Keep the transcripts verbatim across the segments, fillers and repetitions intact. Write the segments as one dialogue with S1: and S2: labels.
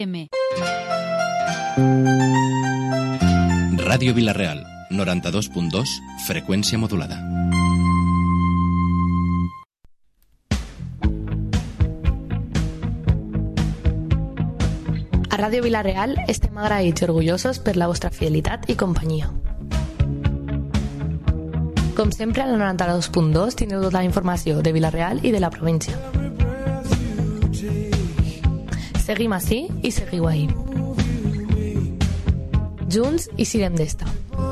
S1: M.
S2: Ràdio Vila-real, noranta-dos punt dos, freqüència modulada.
S3: A Ràdio Vila-real estem agraïts i orgullosos per la vostra fidelitat i companyia. Com sempre, al noranta-dos punt dos tindreu tota la informació de Vila-real i de la província. Seguim ací i seguiu ahí. Junts i siguem d'esta.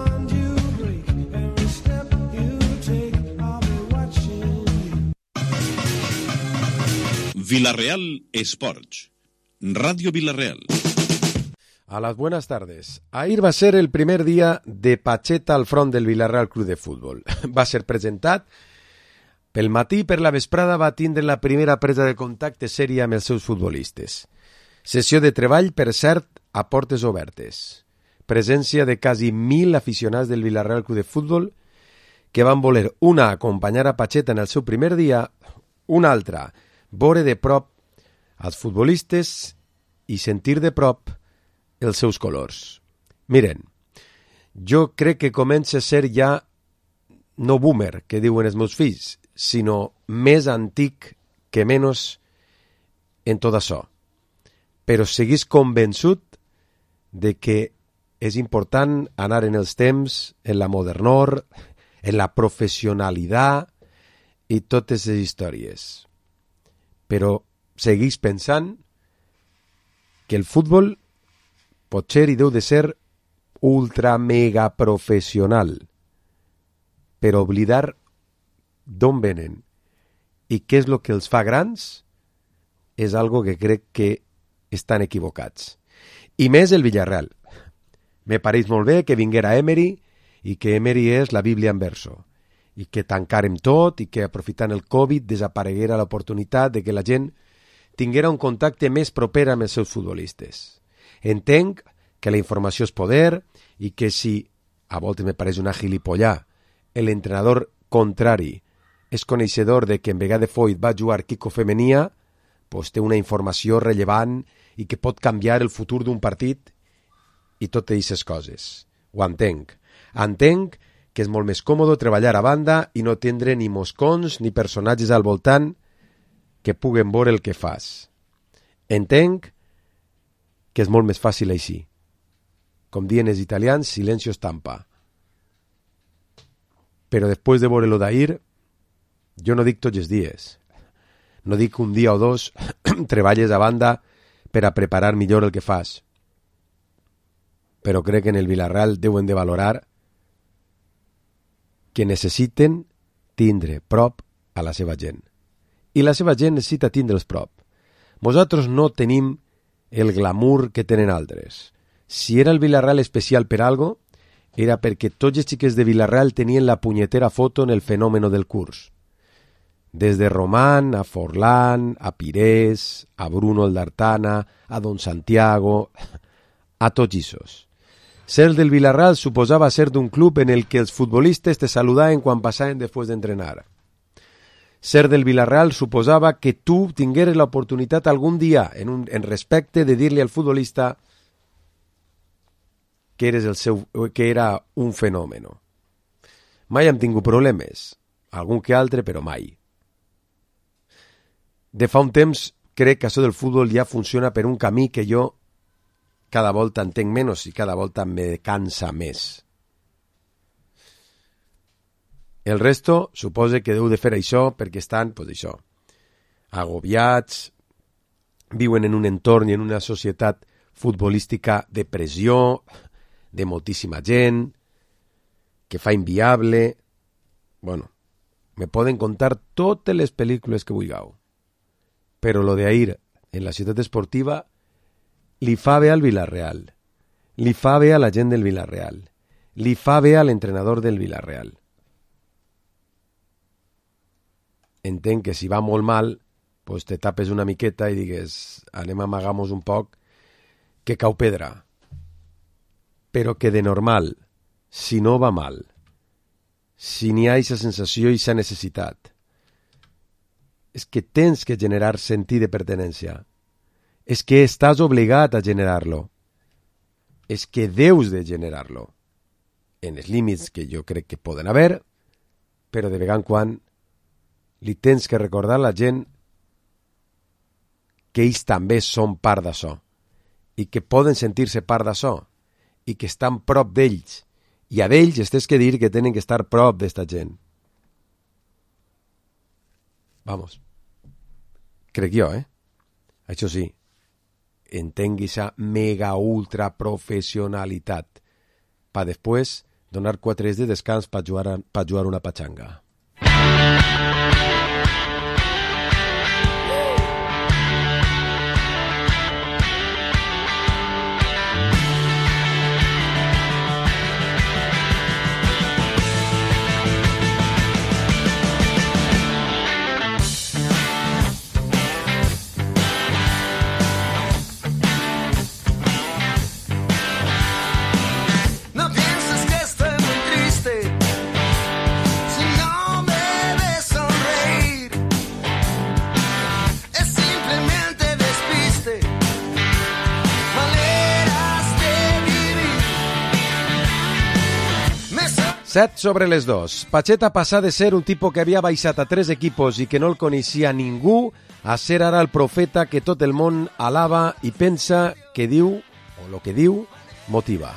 S4: Vila-real Esports. Radio Vila-real.
S5: A las buenas tardes. Ahir va ser el primer dia de Pacheta al front del Vila-real Club de Futbol. Va ser presentat. Pel matí i per la vesprada va tindre la primera presa de contacte sèria amb els seus futbolistes. Sessió de treball, per cert, a portes obertes. Presència de quasi mil aficionats del Vila-real Club de Futbol que van voler una acompanyar a Pacheta en el seu primer dia, una altra veure de prop als futbolistes i sentir de prop els seus colors. Miren, jo crec que comença a ser ja no boomer, que diuen els meus fills, sinó més antic que menys en tot això. Però seguís convençut de que és important anar en els temps, en la modernor, en la professionalitat i totes les històries. Però seguís pensant que el futbol potser hi deu de ser ultra mega professional, però oblidar d'on venen i què és el que els fa grans és algo que crec que estan equivocats. I més el Villarreal. Me pareix molt bé que vinguera Emery i que Emery és la Bíblia en verso i que tancarem tot i que aprofitant el Covid desapareguera l'oportunitat de que la gent tinguera un contacte més proper amb els seus futbolistes. Entenc que la informació és poder i que si, a voltes me pareix una gilipollà, l'entrenador contrari és coneixedor de que en vegada de Foyt va jugar Kiko Femenia, pues té una informació rellevant i que pot canviar el futur d'un partit i totes aquestes coses. Ho entenc. Entenc que és molt més còmode treballar a banda i no tindre ni moscons ni personatges al voltant que puguen veure el que fas. Entenc que és molt més fàcil així. Com diuen els italians, silencio stampa. Però després de veure-lo d'ahir, jo no dic tots els dies. No dic un dia o dos treballes a banda per a preparar millor el que fas. Però crec que en el Villarreal deuen de valorar que necessiten tindre prop a la seva gent. I la seva gent necessita tindre'ls prop. Nosaltres no tenim el glamour que tenen altres. Si era el Villarreal especial per algo, era perquè tots els xiquets de Villarreal tenien la punyetera foto en el fenòmeno del curs. Des de Román, a Forlán, a Pires, a Bruno el d'Artana, a Don Santiago, a tots issos. Ser del Villarreal suposava ser d'un club en el que els futbolistes te saludaven quan passaven després d'entrenar. Ser del Villarreal suposava que tu tingueres l'oportunitat algun dia, en, un, en respecte, de dir-li al futbolista que, eres el seu, que era un fenòmeno. Mai hem tingut problemes, algun que altre, però mai. De fa un temps crec que això del futbol ja funciona per un camí que jo cada volta entenc menys i cada volta me cansa més. El resto suposa que deu de fer això perquè estan, pues això, agobiats, viuen en un entorn i en una societat futbolística de pressió, de moltíssima gent, que fa inviable. Bueno, me poden contar totes les pel·lícules que vulgueu. Però lo de ahir en la ciutat esportiva li fa bé al Villarreal, li fa bé a la gent del Villarreal, li fa bé a l'entrenador del Villarreal. Entenc que si va molt mal, pues te tapes una miqueta i digues anem a amagar-nos un poc, que cau pedra. Però que de normal, si no va mal, si n'hi ha aquesta sensació i aquesta necessitat, és que tens que generar sentit de pertenència. és que estàs obligat a generar-lo. És que deus de generar-lo. En els límits que jo crec que poden haver, però de vegada en quan li tens que recordar a la gent que ells també són part d'això i que poden sentir-se part d'això i que estan prop d'ells. I a d'ells es tens que dir que tenen que estar prop d'esta gent. Vamos. Crec jo, eh? Això sí, entengui esa mega ultra professionalitat pa després donar quatre dies de descans per jugar, pa jugar una pachanga. set sobre les dos. Pacheta passa de ser un tipo que havia baixat a tres equipos i que no el coneixia ningú a ser ara el profeta que tot el món alaba i pensa que diu, o lo que diu, motiva.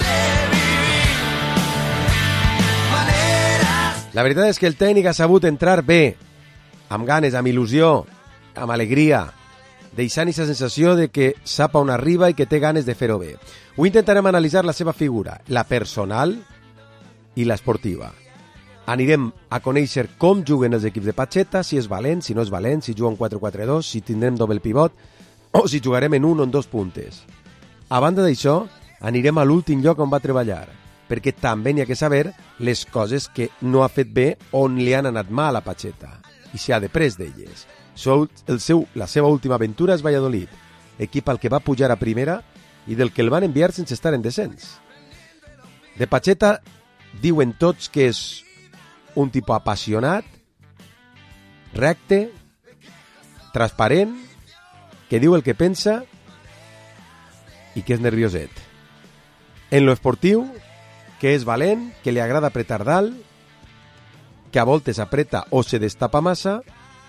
S5: La veritat és que el tècnic ha sabut entrar bé, amb ganes, amb il·lusió, amb alegria, deixant aquesta sensació de que sap on arriba i que té ganes de fer-ho bé. Ho intentarem analitzar la seva figura, la personal i l'esportiva. Anirem a conèixer com juguen els equips de Pacheta, si és valent, si no és valent, si juguen quatre quatre dos, si tindrem doble pivot o si jugarem en un o en dos puntes. A banda d'això, anirem a l'últim lloc on va treballar, perquè també n'hi ha que saber les coses que no ha fet bé on li han anat mal a Pacheta i si ha després d'elles. El seu, la seva última aventura és Valladolid, equip al que va pujar a primera i del que el van enviar sense estar en descens. De Pacheta diuen tots que és un tipus apassionat, recte, transparent, que diu el que pensa i que és nervioset. En lo esportiu, que és valent, que li agrada apretar dalt, que a voltes apreta o se destapa massa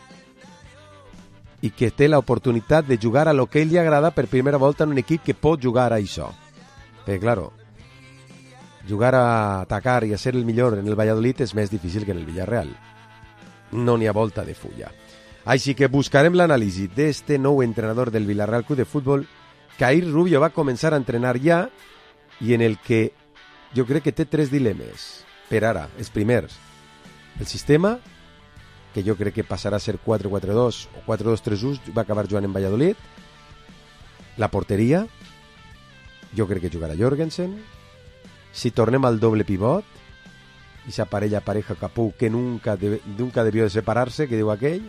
S5: i que té l'oportunitat de jugar a lo que ell li agrada per primera volta en un equip que pot jugar a això. Perquè, claro, jugar a atacar i a ser el millor en el Valladolid és més difícil que en el Villarreal. No n'hi ha volta de fulla. Així que buscarem l'anàlisi d'este nou entrenador del Villarreal Club de Futbol, que ahir Rubio va començar a entrenar ja i en el que jo crec que té tres dilemes. Per ara, els primers, el sistema, que jo crec que passarà a ser quatre quatre dos o quatre dos tres u, va acabar jugant en Valladolid. La porteria, jo crec que jugarà Jorgensen. Si tornem al doble pivot, esa parella pareja Capú que nunca, de, nunca debió de separarse, que diu aquell,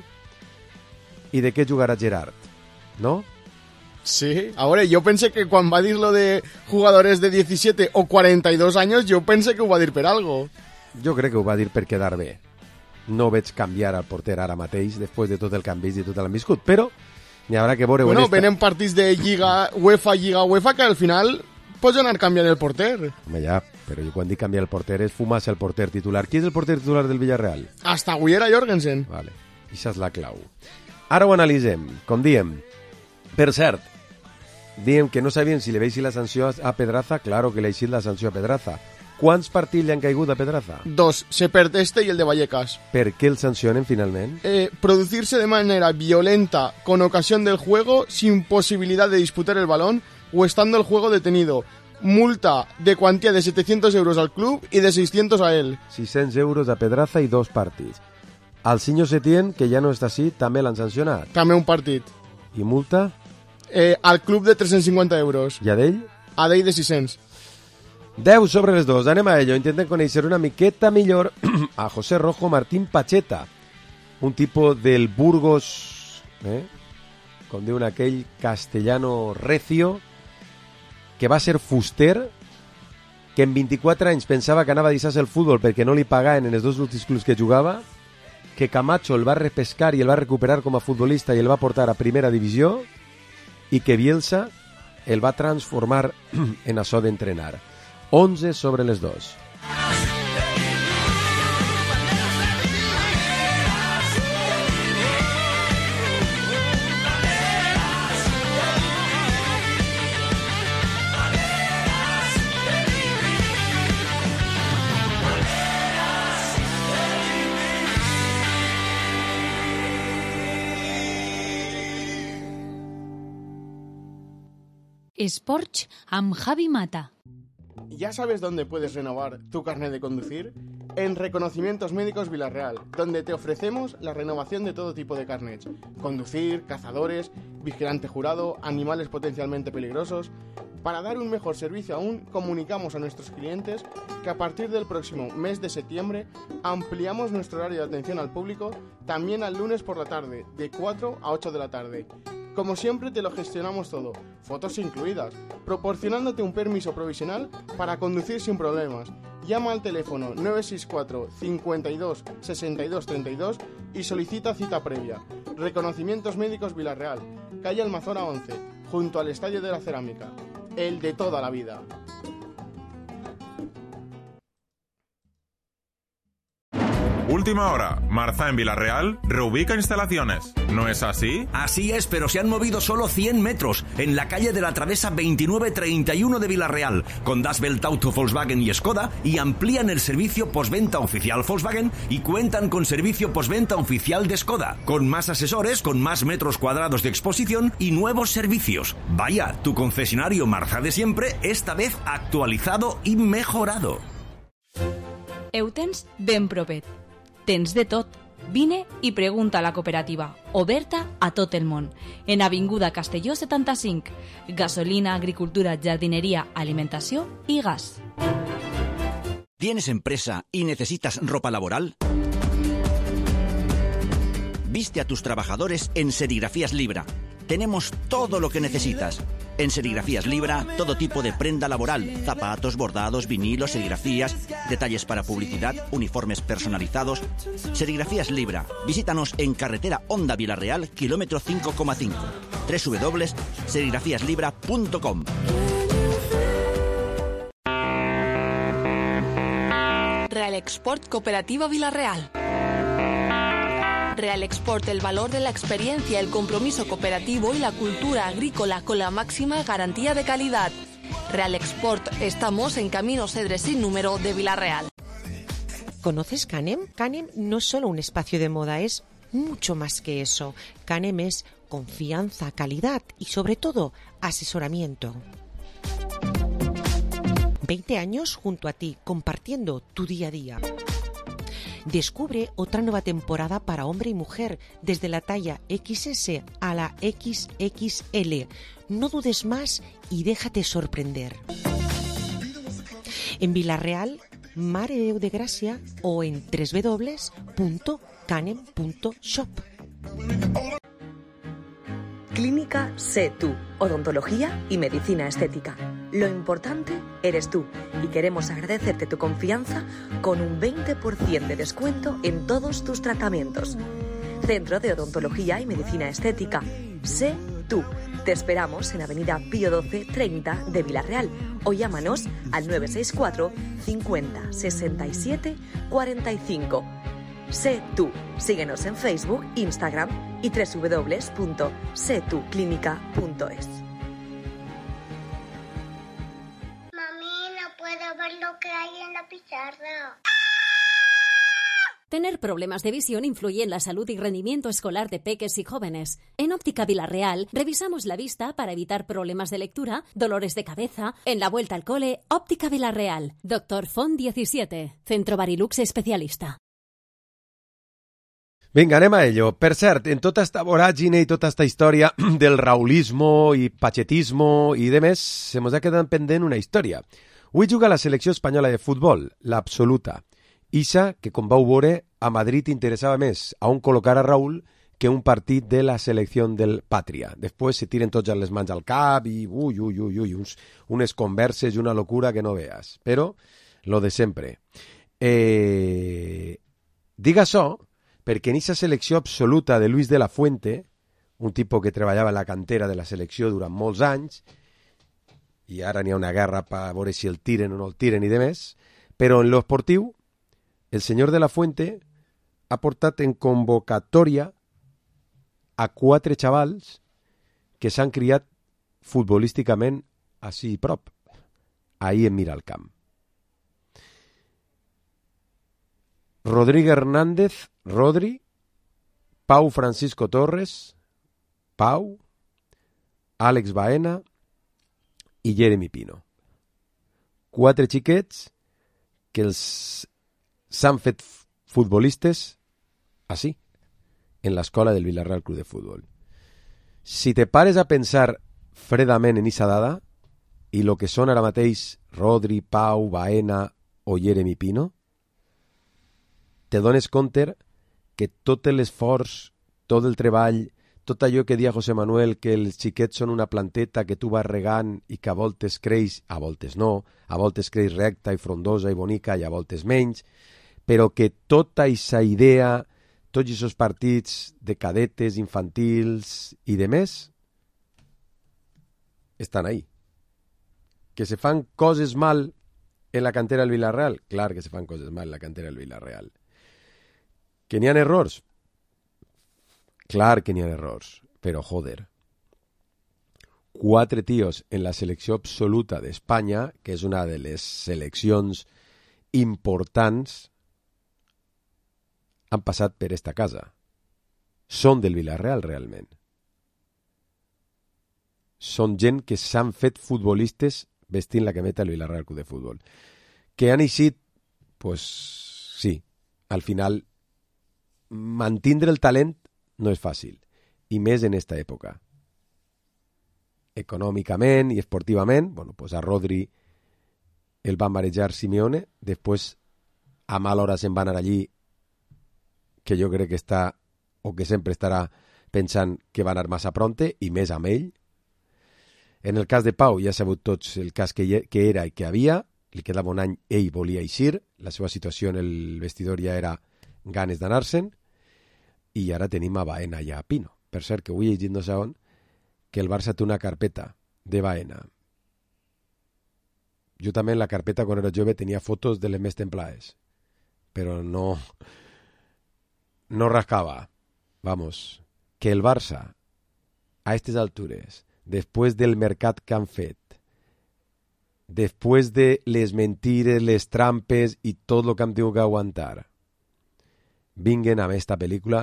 S5: i de què jugarà Gerard, ¿no?
S1: Sí, ahora yo pensé que cuando va a decir lo de jugadores de diecisiete o cuarenta y dos años, yo pensé que ho va a dir per algo.
S5: Jo crec que ho va dir per quedar bé. No veig canviar al porter ara mateix, després de tot el canvi i tot l'han viscut, però n'hi haurà que veure...
S1: Bueno, venen partits de Lliga UEFA, Lliga UEFA, que al final pots anar canviant el porter.
S5: Home, ja, però jo quan dic canviar el porter és fumar-se el porter titular. Qui és el porter titular del Villarreal?
S1: Hasta avui era Jorgensen.
S5: Vale, això és la clau. Ara ho analitzem, com diem. Per cert, diem que no sabien si li veig la sanció a Pedraza. Claro que li ha eixit la sanció a Pedraza. Quants partits li han caigut a Pedraza?
S1: Dos, se perd este y el de Vallecas.
S5: ¿Per qué el sancionen finalmente?
S1: Eh, producirse de manera violenta con ocasión del juego sin posibilidad de disputar el balón o estando el juego detenido. Multa de cuantía de setecientos euros al club y de seiscientos a él.
S5: seiscientos euros a Pedraza i dos partits. Al senyor Setién, que ja no està així, també l'han sancionat.
S1: També un partit.
S5: I multa?
S1: Eh, al club de tres-cents cinquanta euros.
S5: I a d'ell?
S1: A d'ell de sis-cents.
S5: deu sobre les dos. Anem a ello. Intentem conèixer una miqueta millor a José Rojo Martín Pacheta, un tipus del Burgos, eh? com diuen aquell castellano recio, que va ser fuster, que en vint-i-quatre anys pensava que anava a deixar-se el futbol perquè no li pagaven en els dos últims clubs que jugava, que Camacho el va repescar i el va recuperar com a futbolista i el va portar a primera divisió, i que Bielsa el va transformar en això d'entrenar. onze sobre les dos.
S6: Esports amb Javi Mata.
S1: ¿Ya sabes dónde puedes renovar tu carnet de conducir? En Reconocimientos Médicos Villarreal, donde te ofrecemos la renovación de todo tipo de carnets. Conducir, cazadores, vigilante jurado, animales potencialmente peligrosos. Para dar un mejor servicio aún, comunicamos a nuestros clientes que a partir del próximo mes de septiembre ampliamos nuestro horario de atención al público también al lunes por la tarde, de cuatro a ocho de la tarde. Como siempre te lo gestionamos todo, fotos incluidas, proporcionándote un permiso provisional para conducir sin problemas. Llama al teléfono nueve seis cuatro, cincuenta y dos, sesenta y dos, treinta y dos y solicita cita previa. Reconocimientos Médicos Villarreal, calle Almazora once, junto al Estadio de la Cerámica. El de toda la vida.
S7: Última hora, Marza en Villarreal reubica instalaciones. ¿No es así?
S8: Así es, pero se han movido solo cien metros en la calle de la Travesa veintinueve treinta y uno de Villarreal, con Das Welt Auto Volkswagen y Skoda, y amplían el servicio postventa oficial Volkswagen y cuentan con servicio postventa oficial de Skoda, con más asesores, con más metros cuadrados de exposición y nuevos servicios. Vaya, tu concesionario Marza de siempre, esta vez actualizado y mejorado.
S6: Eutens ben propet. Tens de tot. Vine i pregunta a la cooperativa, oberta a tot el món. En Avinguda Castelló setanta-cinc. Gasolina, agricultura, jardinería, alimentació i gas.
S8: ¿Tienes empresa y necesitas ropa laboral? Viste a tus trabajadores en Serigrafías Libra. Tenemos todo lo que necesitas. En Serigrafías Libra, todo tipo de prenda laboral, zapatos, bordados, vinilos, serigrafías, detalles para publicidad, uniformes personalizados. Serigrafías Libra. Visítanos en carretera Honda Villarreal, kilómetro cinco coma cinco. doble u doble u doble u punto serigrafías libra punto com.
S9: Real Export Cooperativa Villarreal. Real Export, el valor de la experiencia, el compromiso cooperativo y la cultura agrícola con la máxima garantía de calidad. Real Export, estamos en Camino Cedres sin número de Villarreal.
S10: ¿Conoces Canem? Canem no es solo un espacio de moda, es mucho más que eso. Canem es confianza, calidad y sobre todo asesoramiento. veinte años junto a ti, compartiendo tu día a día. Descubre otra nueva temporada para hombre y mujer, desde la talla equis ese a la equis equis ele. No dudes más y déjate sorprender. En Villarreal, Mare Déu de Gràcia o en doble u doble u doble u punto canem punto shop.
S11: Clínica Sé Tú, odontología y medicina estética. Lo importante eres tú y queremos agradecerte tu confianza con un veinte por ciento de descuento en todos tus tratamientos. Centro de Odontología y Medicina Estética. Sé Tú. Te esperamos en Avenida Pío doce treinta de Villarreal o llámanos al nueve seis cuatro, cincuenta, sesenta y siete, cuarenta y cinco. Sé Tú. Síguenos en Facebook, Instagram y doble u doble u doble u punto sé tú clínica punto es.
S12: Mami, no puedo ver lo que hay en la pizarra.
S13: Tener problemas de visión influye en la salud y rendimiento escolar de peques y jóvenes. En Óptica Villarreal revisamos la vista para evitar problemas de lectura, dolores de cabeza. En la vuelta al cole, Óptica Villarreal. Doctor Font diecisiete. Centro Barilux especialista.
S5: Vinga, anem a ello. Per cert, en tota esta voràgine i tota esta història del raulismo i pachetismo i demés, se mos ha quedat pendent una història. Avui juga la selecció espanyola de futbol, l'absoluta. Ixa, que com vau veure, a Madrid interessava més a on col·locar a Raúl que un partit de la selecció del Pàtria. Després se tiren tots les mans al cap i ui, ui, ui, ui, uns, unes converses i una locura que no veas. Però, lo de sempre. Eh... Dic això perquè en aquesta selecció absoluta de Luis de la Fuente, un tipus que treballava en la cantera de la selecció durant molts anys, i ara n'hi ha una guerra per veure si el tiren o no el tiren i demés, però en lo esportiu, el senyor de la Fuente ha portat en convocatòria a quatre xavals que s'han criat futbolísticament així prop, ahí en Miralcamp. Rodrigo Hernández, Rodri, Pau Francisco Torres, Pau, Àlex Baena i Jeremy Pino. Quatre xiquets que els s'han fet futbolistes així, en l'escola del Villarreal Club de Futbol. Si te pares a pensar fredament en esa dada i lo que són ara mateix Rodri, Pau, Baena o Jeremy Pino, te dones compte que tot l'esforç, tot el treball, tot allò que dia José Manuel, que els xiquets són una planteta que tu vas regant i que a voltes creix, a voltes no, a voltes creix recta i frondosa i bonica i a voltes menys, però que tota aquesta idea, tots aquests partits de cadetes, infantils i de més, estan ahí. Que se fan coses mal en la cantera del Villarreal? Clar que se fan coses mal en la cantera del Villarreal. Que n'hi ha errors? Clar que n'hi ha errors, però joder. Quatre tios en la selecció absoluta d'Espanya, que és una de les seleccions importants, han passat per esta casa. Són del Villarreal, realment. Són gent que s'han fet futbolistes vestint la cameta del Villarreal Club de Futbol. Que han eixit, pues sí, al final mantindre el talent no és fàcil, i més en esta època. Econòmicament i esportivament, bueno, pues a Rodri el va marejar Simeone, després a mal hora se'n va anar allí, que jo crec que està, o que sempre estarà pensant que va anar massa pronte, i més amb ell. En el cas de Pau ja sabut tots el cas que, que era i que havia, li quedava un any, ell volia eixir, la seva situació en el vestidor ja era ganes d'anar-se'n, i ara tenim a Baena i a Pino. Per cert, que avui he llegit no sé on, que el Barça té una carpeta de Baena. Jo també en la carpeta, quan era jove, tenia fotos de les més templades, però no no rascava. Vamos, que el Barça, a aquestes altures, després del mercat que han fet, després de les mentires, les trampes i tot el que hem tingut que aguantar, vinguen amb esta pel·lícula,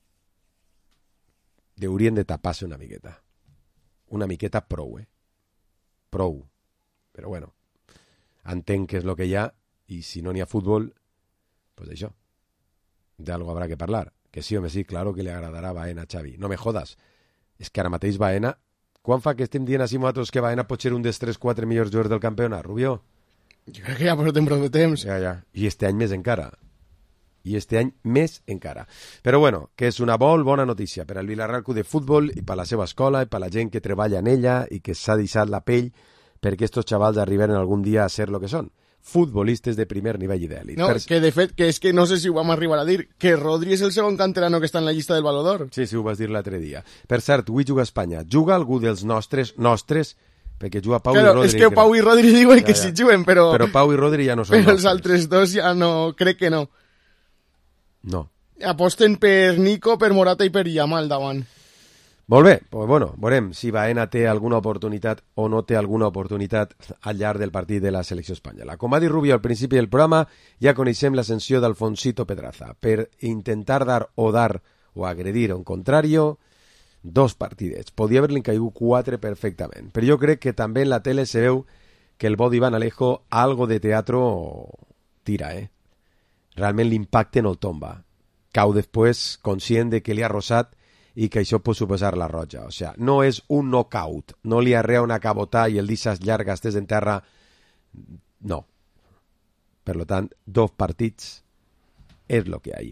S5: haurien de tapar-se una miqueta. Una miqueta prou, eh? Prou. Però bueno, entenc que és el que hi ha, i si no n'hi ha futbol, pues això, d'algo habrá que parlar. Que sí, home, sí, claro que le agradarà Baena a Xavi. No me jodas. És que ara mateix Baena, quan fa que estem dient així nosaltres que Baena pot ser un dels tres quatre millors jugadors del campionat, Rubió?
S1: Jo crec que ja portem prou de temps.
S5: Ja, ja. I este any més encara. I este any més encara. Però bueno, que és una molt bona notícia per al Villarreal Club de Futbol i per la seva escola i per la gent que treballa en ella i que s'ha deixat la pell perquè estos xavals arribaren algun dia a ser lo que són. Futbolistes de primer nivell i d'èlit.
S1: No,
S5: per...
S1: que de fet, que és que no sé si ho vam arribar a dir, que Rodri és el segon canterano que està en la llista del Balló d'Or.
S5: Sí, sí, ho vas dir l'altre dia. Per cert, avui juga a Espanya. Juga algú dels nostres, nostres, perquè juga Pau
S1: claro,
S5: i Rodri.
S1: És que Pau i Rodri diuen
S5: ja,
S1: que
S5: ja.
S1: sí juguen, però...
S5: Però Pau i Rodri ja no són
S1: però
S5: nostres.
S1: els altres dos ja no... Crec que no.
S5: No.
S1: Aposten per Nico, per Morata i per Yamal davant.
S5: Molt bé, pues bueno, veurem si Baena té alguna oportunitat o no té alguna oportunitat al llarg del partit de la selecció espanyola. Com va dir Rubio al principi del programa, ja coneixem l'ascensió d'Alfonsito Pedraza. Per intentar dar o dar o agredir a un contrari, dos partidets. Podia haver-li caigut quatre perfectament. Però jo crec que també en la tele se veu que el bo d'Iván Alejo algo de teatro tira, eh? Realment l'impacte no el tomba. Cau després conscient de que li ha rosat i que això pot suposar la roja. O sea, no és un knockout, no li arrea una cabotà i el deixes llarg, estés en terra, no. Per lo tant, dos partits és lo que hay.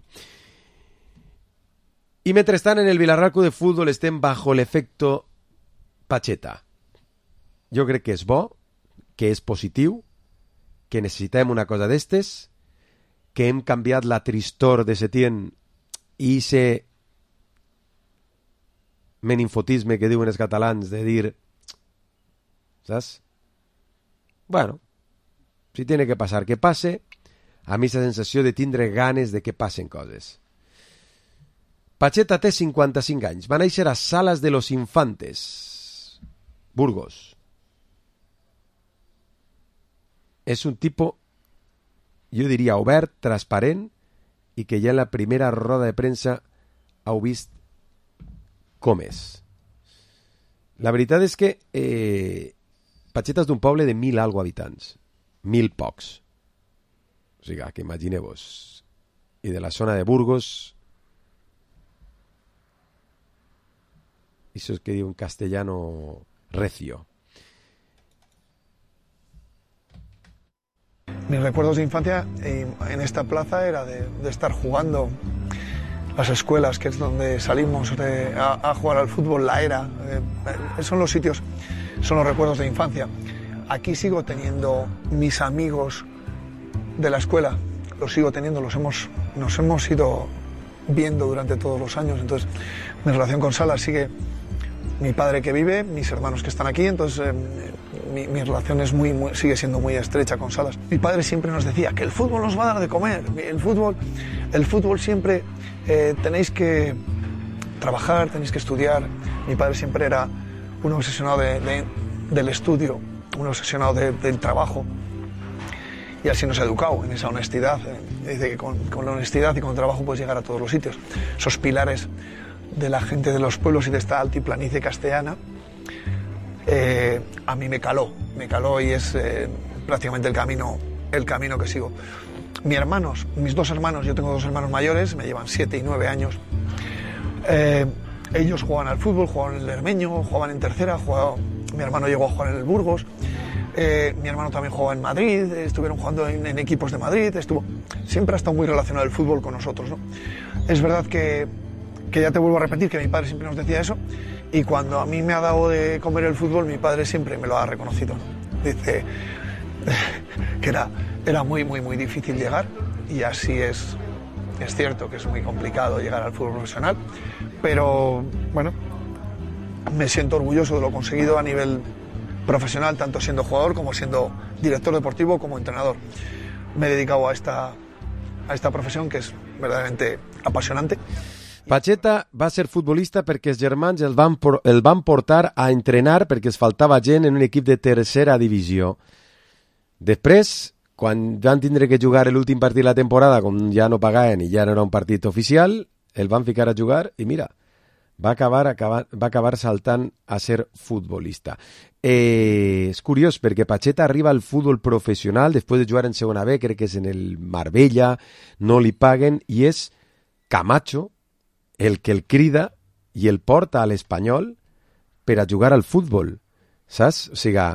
S5: I mentrestant, en el Villarreal Club de Futbol estem bajo l'efecto Pacheta. Jo crec que és bo, que és positiu, que necessitem una cosa d'estes, que hem canviat la tristor de Setién i se meninfotisme que diuen els catalans de dir, saps? Bueno, si tiene que passar, que passe. A mi la sensació de tindre ganes de que passen coses. Pacheta té cinquanta-cinc anys. Va néixer a Salas de los Infantes, Burgos. És un tipus, jo diria, obert, transparent, i que ja en la primera roda de premsa heu vist com és. La veritat és que eh, Pacheta és d'un poble de mil algo habitants. Mil pocs. O sigui, que imagineu-vos. I de la zona de Burgos, eso es que digo en castellano recio.
S14: Mis recuerdos de infancia en esta plaza era de, de estar jugando, las escuelas, que es donde salimos de, a, a jugar al fútbol, la era, eh, son los sitios, son los recuerdos de infancia. Aquí sigo teniendo mis amigos de la escuela, los sigo teniendo, los hemos, nos hemos ido viendo durante todos los años, entonces mi relación con Salas sigue, mi padre que vive, mis hermanos que están aquí, entonces eh, mi, mi relación es muy, muy, sigue siendo muy estrecha con Salas. Mi padre siempre nos decía que el fútbol nos va a dar de comer, el fútbol, el fútbol siempre eh, tenéis que trabajar, tenéis que estudiar. Mi padre siempre era un obsesionado de, de, del estudio, un obsesionado de, del trabajo. Y así nos ha educado en esa honestidad. Dice que con, con la honestidad y con el trabajo puedes llegar a todos los sitios. Esos pilares de la gente de los pueblos y de esta altiplanicie castellana, eh, a mí me caló, me caló y es eh, prácticamente el camino, el camino que sigo. Mis hermanos, mis dos hermanos, yo tengo dos hermanos mayores, me llevan siete y nueve años. Eh, ellos juegan al fútbol, jugaban en el Hermeño, jugaban en tercera, jugaban, mi hermano llegó a jugar en el Burgos. Eh, mi hermano también jugaba en Madrid, estuvieron jugando en, en equipos de Madrid, estuvo, siempre ha estado muy relacionado el fútbol con nosotros, ¿no? Es verdad que, que ya te vuelvo a repetir que mi padre siempre nos decía eso, y cuando a mí me ha dado de comer el fútbol, mi padre siempre me lo ha reconocido, ¿no? Dice que era, era muy, muy, muy difícil llegar, y así es, es cierto que es muy complicado llegar al fútbol profesional, pero bueno, me siento orgulloso de lo conseguido a nivel profesional, tanto siendo jugador como siendo director deportivo como entrenador. Me he dedicado a esta, a esta profesión que es verdaderamente apasionante.
S5: Pacheta va ser futbolista perquè els germans el van, por, el van portar a entrenar perquè es faltava gent en un equip de tercera divisió. Després, quan van tindre que jugar l'últim partit de la temporada, com ja no pagaven i ja no era un partit oficial, el van ficar a jugar i mira, va acabar, acabar, va acabar saltant a ser futbolista. Eh, és curiós perquè Pacheta arriba al futbol professional després de jugar en segona B, crec que és en el Marbella, no li paguen, i és Camacho el que el crida i el porta a l'Espanyol per a jugar al futbol, saps? O sigui,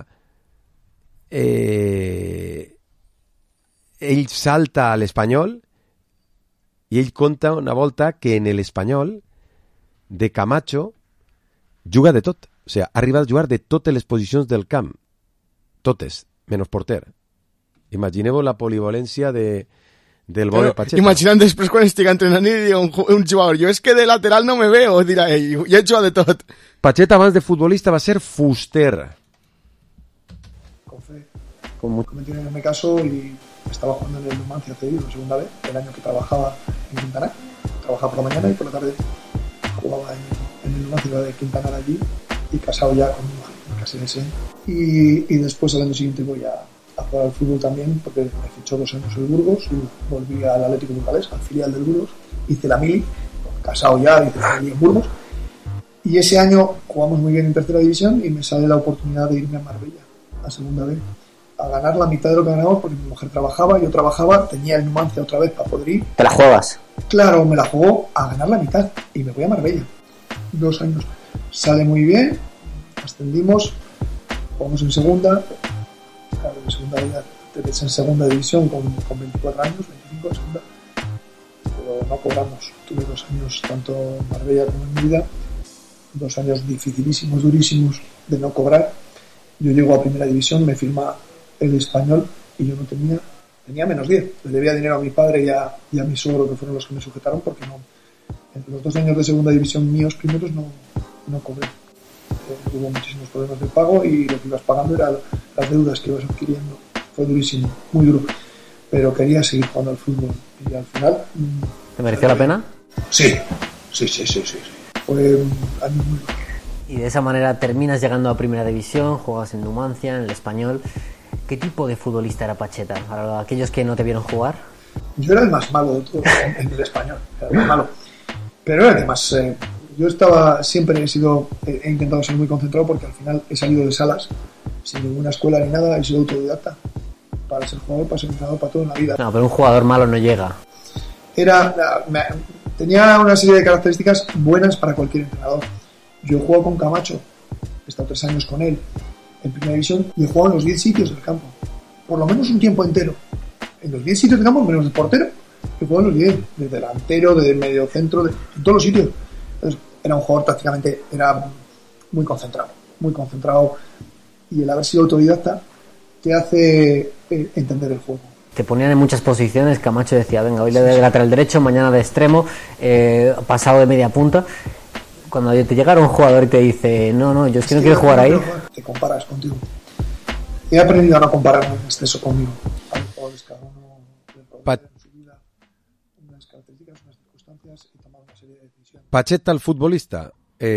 S5: eh, ell salta a l'Espanyol i ell conta una volta que en l'Espanyol de Camacho juga de tot. O sigui, ha arribat a jugar de totes les posicions del camp. Totes, menys porter. Imagineu la polivalència de, del bo de Pacheta.
S1: Imaginant després quan estic entrenant i diu un, un jugador, jo és que de lateral no me veo, dirà ell, jo he jugat de tot.
S5: Pacheta abans de futbolista va ser fuster.
S15: Con fe. Como me caso y estaba jugando en el Numancia Cedido, en segunda vez, el año que trabajaba en Quintana. Trabajaba por la mañana y por la tarde jugaba en, en el Numancia de Quintana allí, y casado ya con mi mujer, me casé en ese año. Y, y después al año siguiente voy a, a jugar al fútbol también, porque me fichó dos años el Burgos y volví al Atlético Bucarest, al filial del Burgos, hice la mili, casado ya, hice la mili en Burgos. Y ese año jugamos muy bien en tercera división y me sale la oportunidad de irme a Marbella, a segunda vez, a ganar la mitad de lo que ganamos, porque mi mujer trabajaba, yo trabajaba, tenía el Numancia otra vez para poder ir.
S16: ¿Te la juegas?
S15: Claro, me la jugó a ganar la mitad y me voy a Marbella. Dos años. Sale muy bien, ascendimos, jugamos en segunda, claro, en segunda vida, te ves en segunda división con, con veinticuatro años, veinticinco en segunda, pero no cobramos. Tuve dos años, tanto en Marbella como en Mérida, dos años dificilísimos, durísimos de no cobrar. Yo llego a primera división, me firma el Español y yo no tenía, tenía menos diez. Le debía dinero a mi padre y a, y a mi suegro, que fueron los que me sujetaron, porque no, en los dos años de segunda división míos primeros no, no cobré. Eh, hubo muchísimos problemas de pago y lo que ibas pagando eran las deudas que ibas adquiriendo. Fue durísimo, muy duro, pero quería seguir jugando al fútbol y al final...
S16: ¿Te mereció la pena?
S15: Sí, sí, sí, sí, sí. Fue un año muy duro.
S16: Y de esa manera terminas llegando a Primera División, juegas en Numancia, en el Español. ¿Qué tipo de futbolista era Pacheta? Para aquellos que no te vieron jugar.
S15: Yo era el más malo de todos en el Español, era el más malo. Pero era el que más... Eh, yo estaba, siempre he sido, he intentado ser muy concentrado porque al final he salido de Salas, sin ninguna escuela ni nada, he sido autodidacta. Para ser jugador, para ser entrenador, para todo en la vida.
S16: No, pero un jugador malo no llega.
S15: Era, me, tenía una serie de características buenas para cualquier entrenador. Yo he jugado con Camacho, he estado tres años con él en Primera División y he jugado en los diez sitios del campo, por lo menos un tiempo entero. En los diez sitios del campo, menos de portero, he jugado en los diez, de delantero, de medio centro, de, en todos los sitios. Entonces, era un jugador prácticamente, era muy concentrado, muy concentrado, y el haber sido autodidacta te hace eh, entender el juego.
S16: Te ponían en muchas posiciones. Camacho decía, venga, hoy le doy de lateral derecho, mañana de extremo, eh, pasado de media punta. Cuando te llega un jugador y te dice, no, no, yo es que no quiero jugar ahí.
S15: Te comparas contigo. He aprendido a no compararme en exceso conmigo. Hay jugadores cada uno en su vida, unas características, unas circunstancias y tomar una serie de decisiones.
S5: Pacheta, el futbolista.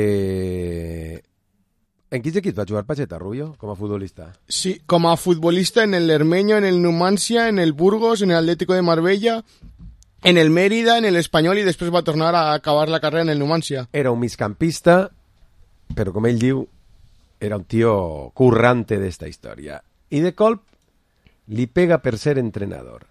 S5: Eh... En quins equips va jugar Pacheta, Rubio, com a futbolista?
S1: Sí, com a futbolista en el Ermeño, en el Numancia, en el Burgos, en el Atlético de Marbella, en el Mérida, en el Espanyol i després va tornar a acabar la carrera en el Numancia.
S5: Era un migcampista, però com ell diu, era un tio currante d'esta història. I de colp li pega per ser entrenador.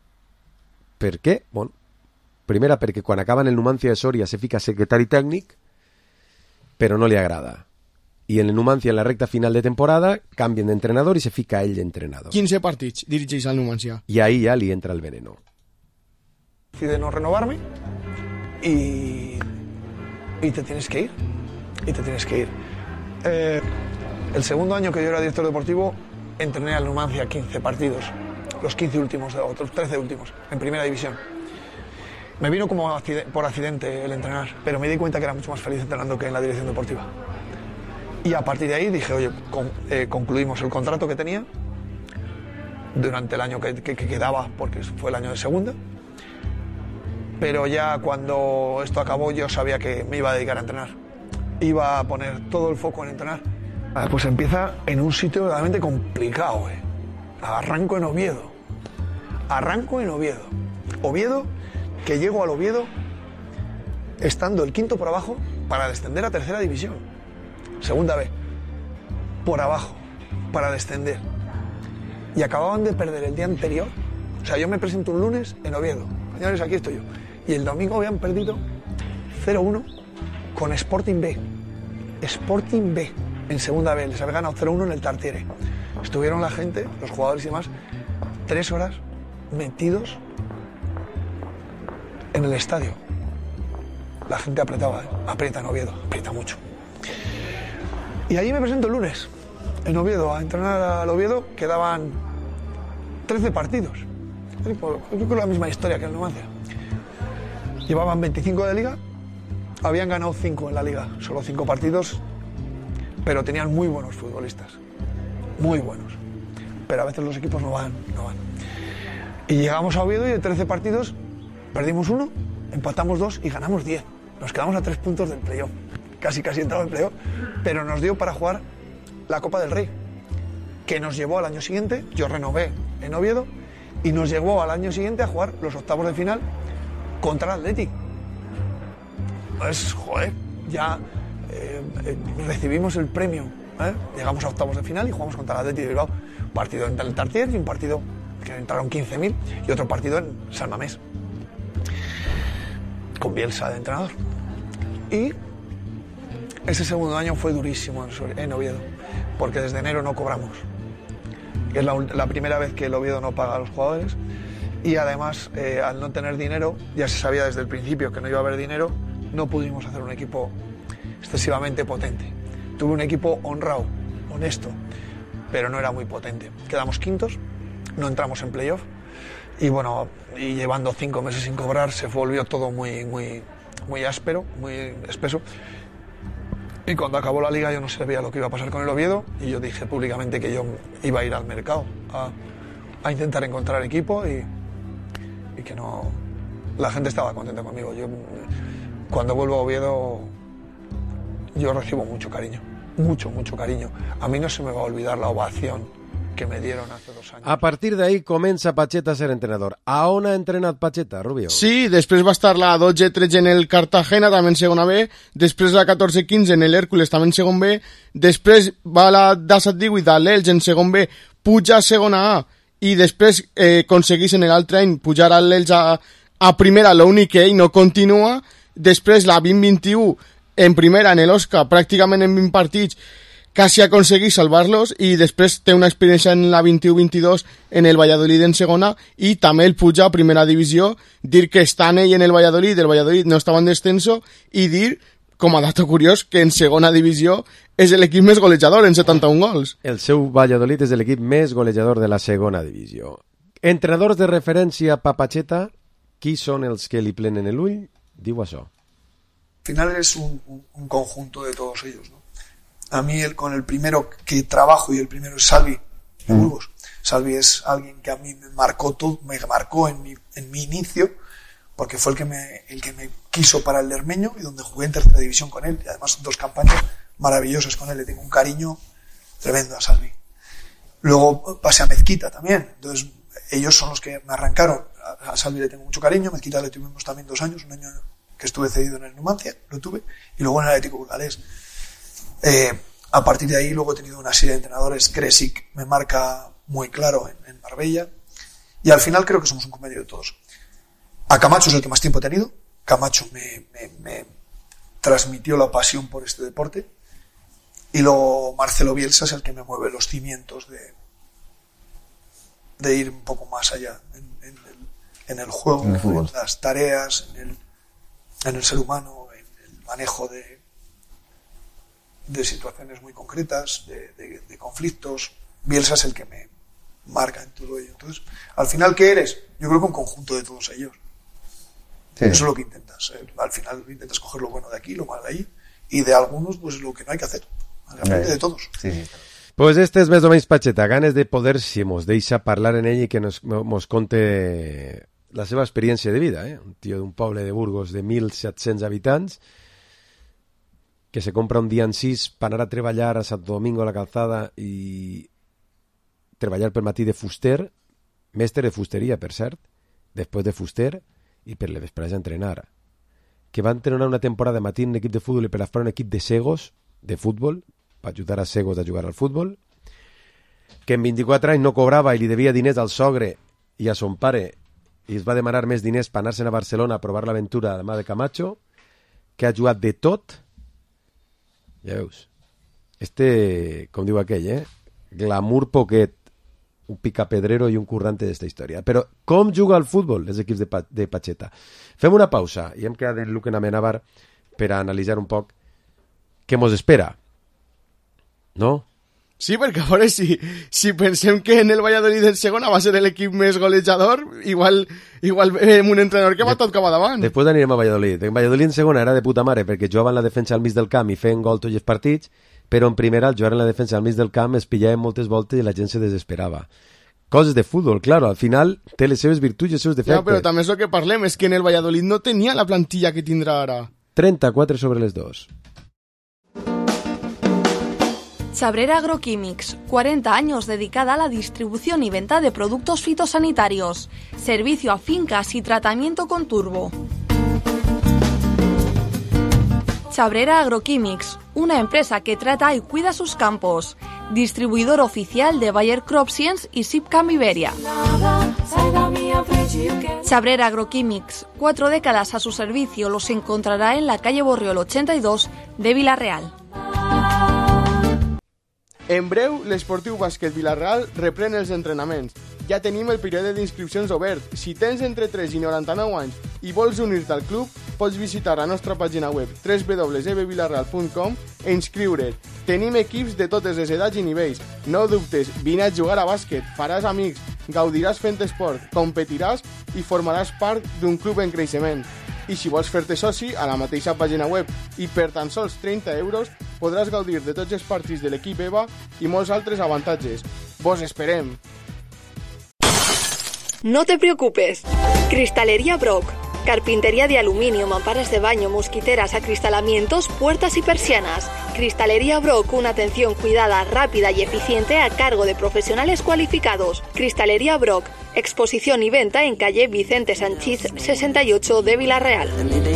S5: Per què? Bueno, primera perquè quan acaba en el Numancia de Soria se fica secretari tècnic, però no li agrada. Y en el Numancia, en la recta final de temporada, cambian de entrenador y se fica ell de entrenador.
S1: quince partits dirigeix al Numancia.
S5: Y ahí ya le entra el veneno.
S14: Decide no renovarme y, y te tienes que ir. Y te tienes que ir. Eh, el segundo año que yo era director deportivo, entrené al Numancia quince partidos. Los quince últimos, o los trece últimos, en Primera División. Me vino como por accidente el entrenar, pero me di cuenta que era mucho más feliz entrenando que en la dirección deportiva. Y a partir de ahí dije, oye, con, eh, concluimos el contrato que tenía durante el año que, que, que quedaba, porque fue el año de segunda. Pero ya cuando esto acabó yo sabía que me iba a dedicar a entrenar. Iba a poner todo el foco en entrenar. Ah, pues empieza en un sitio realmente complicado. Eh. Arranco en Oviedo. Arranco en Oviedo. Oviedo, que llego al Oviedo estando el quinto por abajo para descender a tercera división. Segunda B, por abajo, para descender. Y acababan de perder el día anterior. O sea, yo me presento un lunes en Oviedo. Señores, aquí estoy yo. Y el domingo habían perdido cero uno con Sporting B. Sporting B, en segunda B. Les había ganado cero uno en el Tartiere. Estuvieron la gente, los jugadores y demás, tres horas metidos en el estadio. La gente apretaba, ¿eh? Aprieta en Oviedo, aprieta mucho. Y allí me presento el lunes, en Oviedo, a entrenar al Oviedo. Quedaban trece partidos. Yo creo que es la misma historia que el Numancia. Llevaban veinticinco de liga, habían ganado cinco en la liga, solo cinco partidos, pero tenían muy buenos futbolistas, muy buenos. Pero a veces los equipos no van, no van. Y llegamos a Oviedo y de trece partidos perdimos uno, empatamos dos y ganamos diez. Nos quedamos a tres puntos del playoff. Casi, casi entraba en playoff, pero nos dio para jugar la Copa del Rey, que nos llevó al año siguiente. Yo renové en Oviedo y nos llevó al año siguiente a jugar los octavos de final contra el Athletic. Pues, joder, ya eh, eh, recibimos el premio, ¿eh? Llegamos a octavos de final y jugamos contra el Athletic de Bilbao. Un partido en el Tartier y un partido que entraron quince mil y otro partido en San Mamés, con Bielsa de entrenador. Y ese segundo año fue durísimo en Oviedo, porque desde enero no cobramos. Es la, la primera vez que el Oviedo no paga a los jugadores y además, eh, al no tener dinero, ya se sabía desde el principio que no iba a haber dinero, no pudimos hacer un equipo excesivamente potente. Tuve un equipo honrado, honesto, pero no era muy potente. Quedamos quintos, no entramos en playoff y bueno, y llevando cinco meses sin cobrar se volvió todo muy, muy, muy áspero, muy espeso. Y cuando acabó la liga yo no sabía lo que iba a pasar con el Oviedo y yo dije públicamente que yo iba a ir al mercado a, a intentar encontrar equipo y, y que no... La gente estaba contenta conmigo. Yo, cuando vuelvo a Oviedo, yo recibo mucho cariño, mucho, mucho cariño. A mí no se me va a olvidar la ovación que me dieron hace dos años.
S5: A partir d'ahí comença Pacheta a ser entrenador. A on ha entrenat Pacheta, Rubio?
S1: Sí, després va estar la dotze tretze en el Cartagena, també en segona B, després la catorze quinze en l'Hèrcules, també en segon B, després va la disset divuit a l'Elx en segon B, puja a segona A, i després eh, aconseguís en l'altre any pujar a l'Elx a, a primera, l'únic que ell no continua, després la vint vint-i-u en primera, en l'Osca, pràcticament en vint partits, quasi aconseguir salvar-los i després té una experiència en la vint-i-u vint-i-dos en el Valladolid en segona i també el puja a primera divisió, dir que està ell en el Valladolid, el Valladolid no estava en descenso i dir, com a dato curiós, que en segona divisió és l'equip més golejador en setanta-un gols.
S5: El seu Valladolid és l'equip més golejador de la segona divisió. Entrenadors de referència pa Pacheta, qui són els que li plenen l'ull? Diu això.
S14: Al final es un, un, un conjunto de todos ellos, ¿no? A mí el, con el primero que trabajo y el primero es Salvi de Burgos. Salvi es alguien que a mí me marcó todo, me marcó en mi, en mi inicio, porque fue el que me, el que me quiso para el Lermeño y donde jugué en tercera división con él, y además dos campañas maravillosas con él, le tengo un cariño tremendo a Salvi. Luego pasé a Mezquita también, entonces ellos son los que me arrancaron. A Salvi le tengo mucho cariño, Mezquita le tuvimos también dos años, un año que estuve cedido en el Numancia, lo tuve, y luego en el Atlético Burgalés. Eh, a partir de ahí luego he tenido una serie de entrenadores. Kresic me marca muy claro en, en Marbella y al final creo que somos un convenio de todos. A Camacho es el que más tiempo he tenido. Camacho me, me, me transmitió la pasión por este deporte y luego Marcelo Bielsa es el que me mueve los cimientos de, de ir un poco más allá en, en, el, en el juego, en, el en las tareas, en el, en el ser humano, en el manejo de de situaciones muy concretas, de, de, de conflictos. Bielsa es el que me marca en todo ello. Entonces, al final, ¿qué eres? Yo creo que un conjunto de todos ellos. Sí. Eso es lo que intentas. ¿eh? Al final intentas coger lo bueno de aquí, lo malo de ahí, y de algunos, pues lo que no hay que hacer. Realmente sí. De todos.
S5: Sí, sí. Pues este és més o menys Pacheta. Ganes de poder, si mos deixa parlar en ell i que nos, mos conte la seva experiència de vida. Eh? Un tio d'un poble de Burgos de mil set-cents habitants que se compra un dia en sis per anar a treballar a Santo Domingo a la Calzada i treballar per matí de fuster, mestre de fusteria, per cert, després de fuster, i per les vesprades a entrenar. Que va entrenar una temporada de matí en un equip de futbol i per a fer un equip de cegos, de futbol, per ajudar a cegos a jugar al futbol, que en vint-i-quatre anys no cobrava i li devia diners al sogre i a son pare, i es va demanar més diners per anar-se'n a Barcelona a provar l'aventura a la mà de Camacho, que ha jugat de tot. Ja veus, este, com diu aquell, eh? glamour poquet, un picapedrero i un currante d'esta història. Però com juga al futbol els equips de, pa de Pacheta? Fem una pausa i hem quedat en Luquen Amenábar per a analitzar un poc què mos espera. No?
S1: Sí, perquè a veure, si, si pensem que en el Valladolid en segona va ser l'equip més golejador, igual, igual veiem un entrenador que va tot cap a davant.
S5: Després anirem a Valladolid. En Valladolid en segona era de puta mare, perquè jugaven la defensa al mig del camp i feien gol tots els partits, però en primera, al jugar en la defensa al mig del camp, es pillaven moltes voltes i la gent se desesperava. Coses de futbol, claro, al final té les seves virtuts i els seus defectes.
S1: Ja, però també és el que parlem, és que en el Valladolid no tenia la plantilla que tindrà ara.
S5: trenta-quatre sobre les dos.
S9: Chabrera Agroquímics, cuarenta años dedicada a la distribución y venta de productos fitosanitarios, servicio a fincas y tratamiento con turbo. Chabrera Agroquímics, una empresa que trata y cuida sus campos, distribuidor oficial de Bayer CropScience y Sipcam Iberia. Chabrera Agroquímics, cuatro décadas a su servicio, los encontrará en la calle Borriol ochenta y dos de Vila-real.
S1: En breu, l'Esportiu Bàsquet Vila-real reprèn els entrenaments. Ja tenim el període d'inscripcions obert. Si tens entre tres i noranta-nou anys i vols unir-te al club, pots visitar la nostra pàgina web w w w punt e b vilarreal punt com e inscriure't. Tenim equips de totes les edats i nivells. No dubtes, vine a jugar a bàsquet, faràs amics, gaudiràs fent esport, competiràs i formaràs part d'un club en creixement. I si vols fer-te soci, a la mateixa pàgina web i per tan sols trenta euros podràs gaudir de tots els partits de l'equip EVA i molts altres avantatges. Vos esperem!
S9: No te preocupes. Cristalería Brock. Carpintería de aluminio, mamparas de baño, mosquiteras, acristalamientos, puertas y persianas. Cristalería Brock, una atención cuidada, rápida y eficiente a cargo de profesionales cualificados. Cristalería Brock, exposición y venta en calle Vicente Sanchís sesenta y ocho de Villarreal.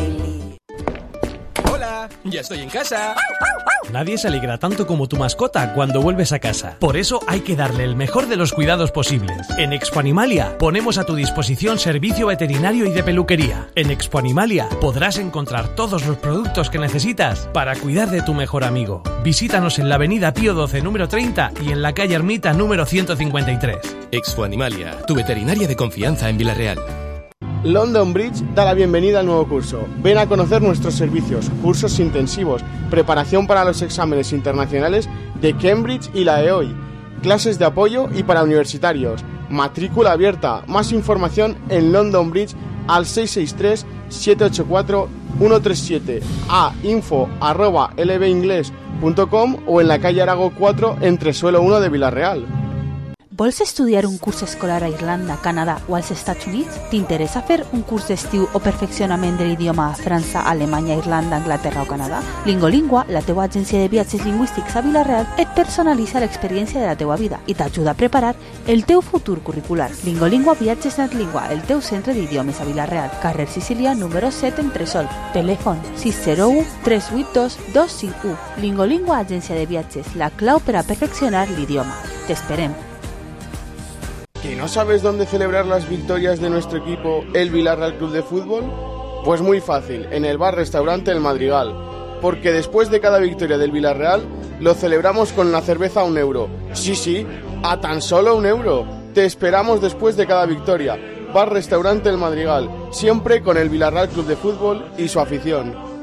S17: Hola, ya estoy en casa. Nadie se alegra tanto como tu mascota cuando vuelves a casa. Por eso hay que darle el mejor de los cuidados posibles. En Expo Animalia ponemos a tu disposición servicio veterinario y de peluquería. En Expo Animalia podrás encontrar todos los productos que necesitas para cuidar de tu mejor amigo. Visítanos en la avenida Pío doce número treinta y en la calle Ermita número ciento cincuenta y tres.
S18: Expo Animalia, tu veterinaria de confianza en Villarreal.
S1: London Bridge da la bienvenida al nuevo curso. Ven a conocer nuestros servicios, cursos intensivos, preparación para los exámenes internacionales de Cambridge y la E O I, clases de apoyo y para universitarios, matrícula abierta. Más información en London Bridge al seis seis tres, siete ocho cuatro, uno tres siete, a info arroba l b inglés punto com o en la calle Arago cuatro entre suelo uno de Villarreal.
S19: Vols estudiar un curs escolar a Irlanda, Canadà o als Estats Units? T'interessa fer un curs d'estiu o perfeccionament de l'idioma a França, Alemanya, Irlanda, Anglaterra o Canadà? Lingolingua, la teua agència de viatges lingüístics a Villarreal, et personalitza l'experiència de la teua vida i t'ajuda a preparar el teu futur curricular. Lingolingua Viatges Natlingua, el teu centre d'idiomes a Villarreal, carrer Sicília número set en Tresol. Telèfon sis zero u, tres vuit dos, dos cinc u. Lingolingua Agència de Viatges, la clau per a perfeccionar l'idioma. T'esperem.
S1: ¿Que no sabes dónde celebrar las victorias de nuestro equipo, el Villarreal Club de Fútbol? Pues muy fácil, en el bar-restaurante El Madrigal. Porque después de cada victoria del Villarreal, lo celebramos con la cerveza a un euro. Sí, sí, a tan solo un euro. Te esperamos después de cada victoria. Bar-restaurante El Madrigal, siempre con el Villarreal Club de Fútbol y su afición.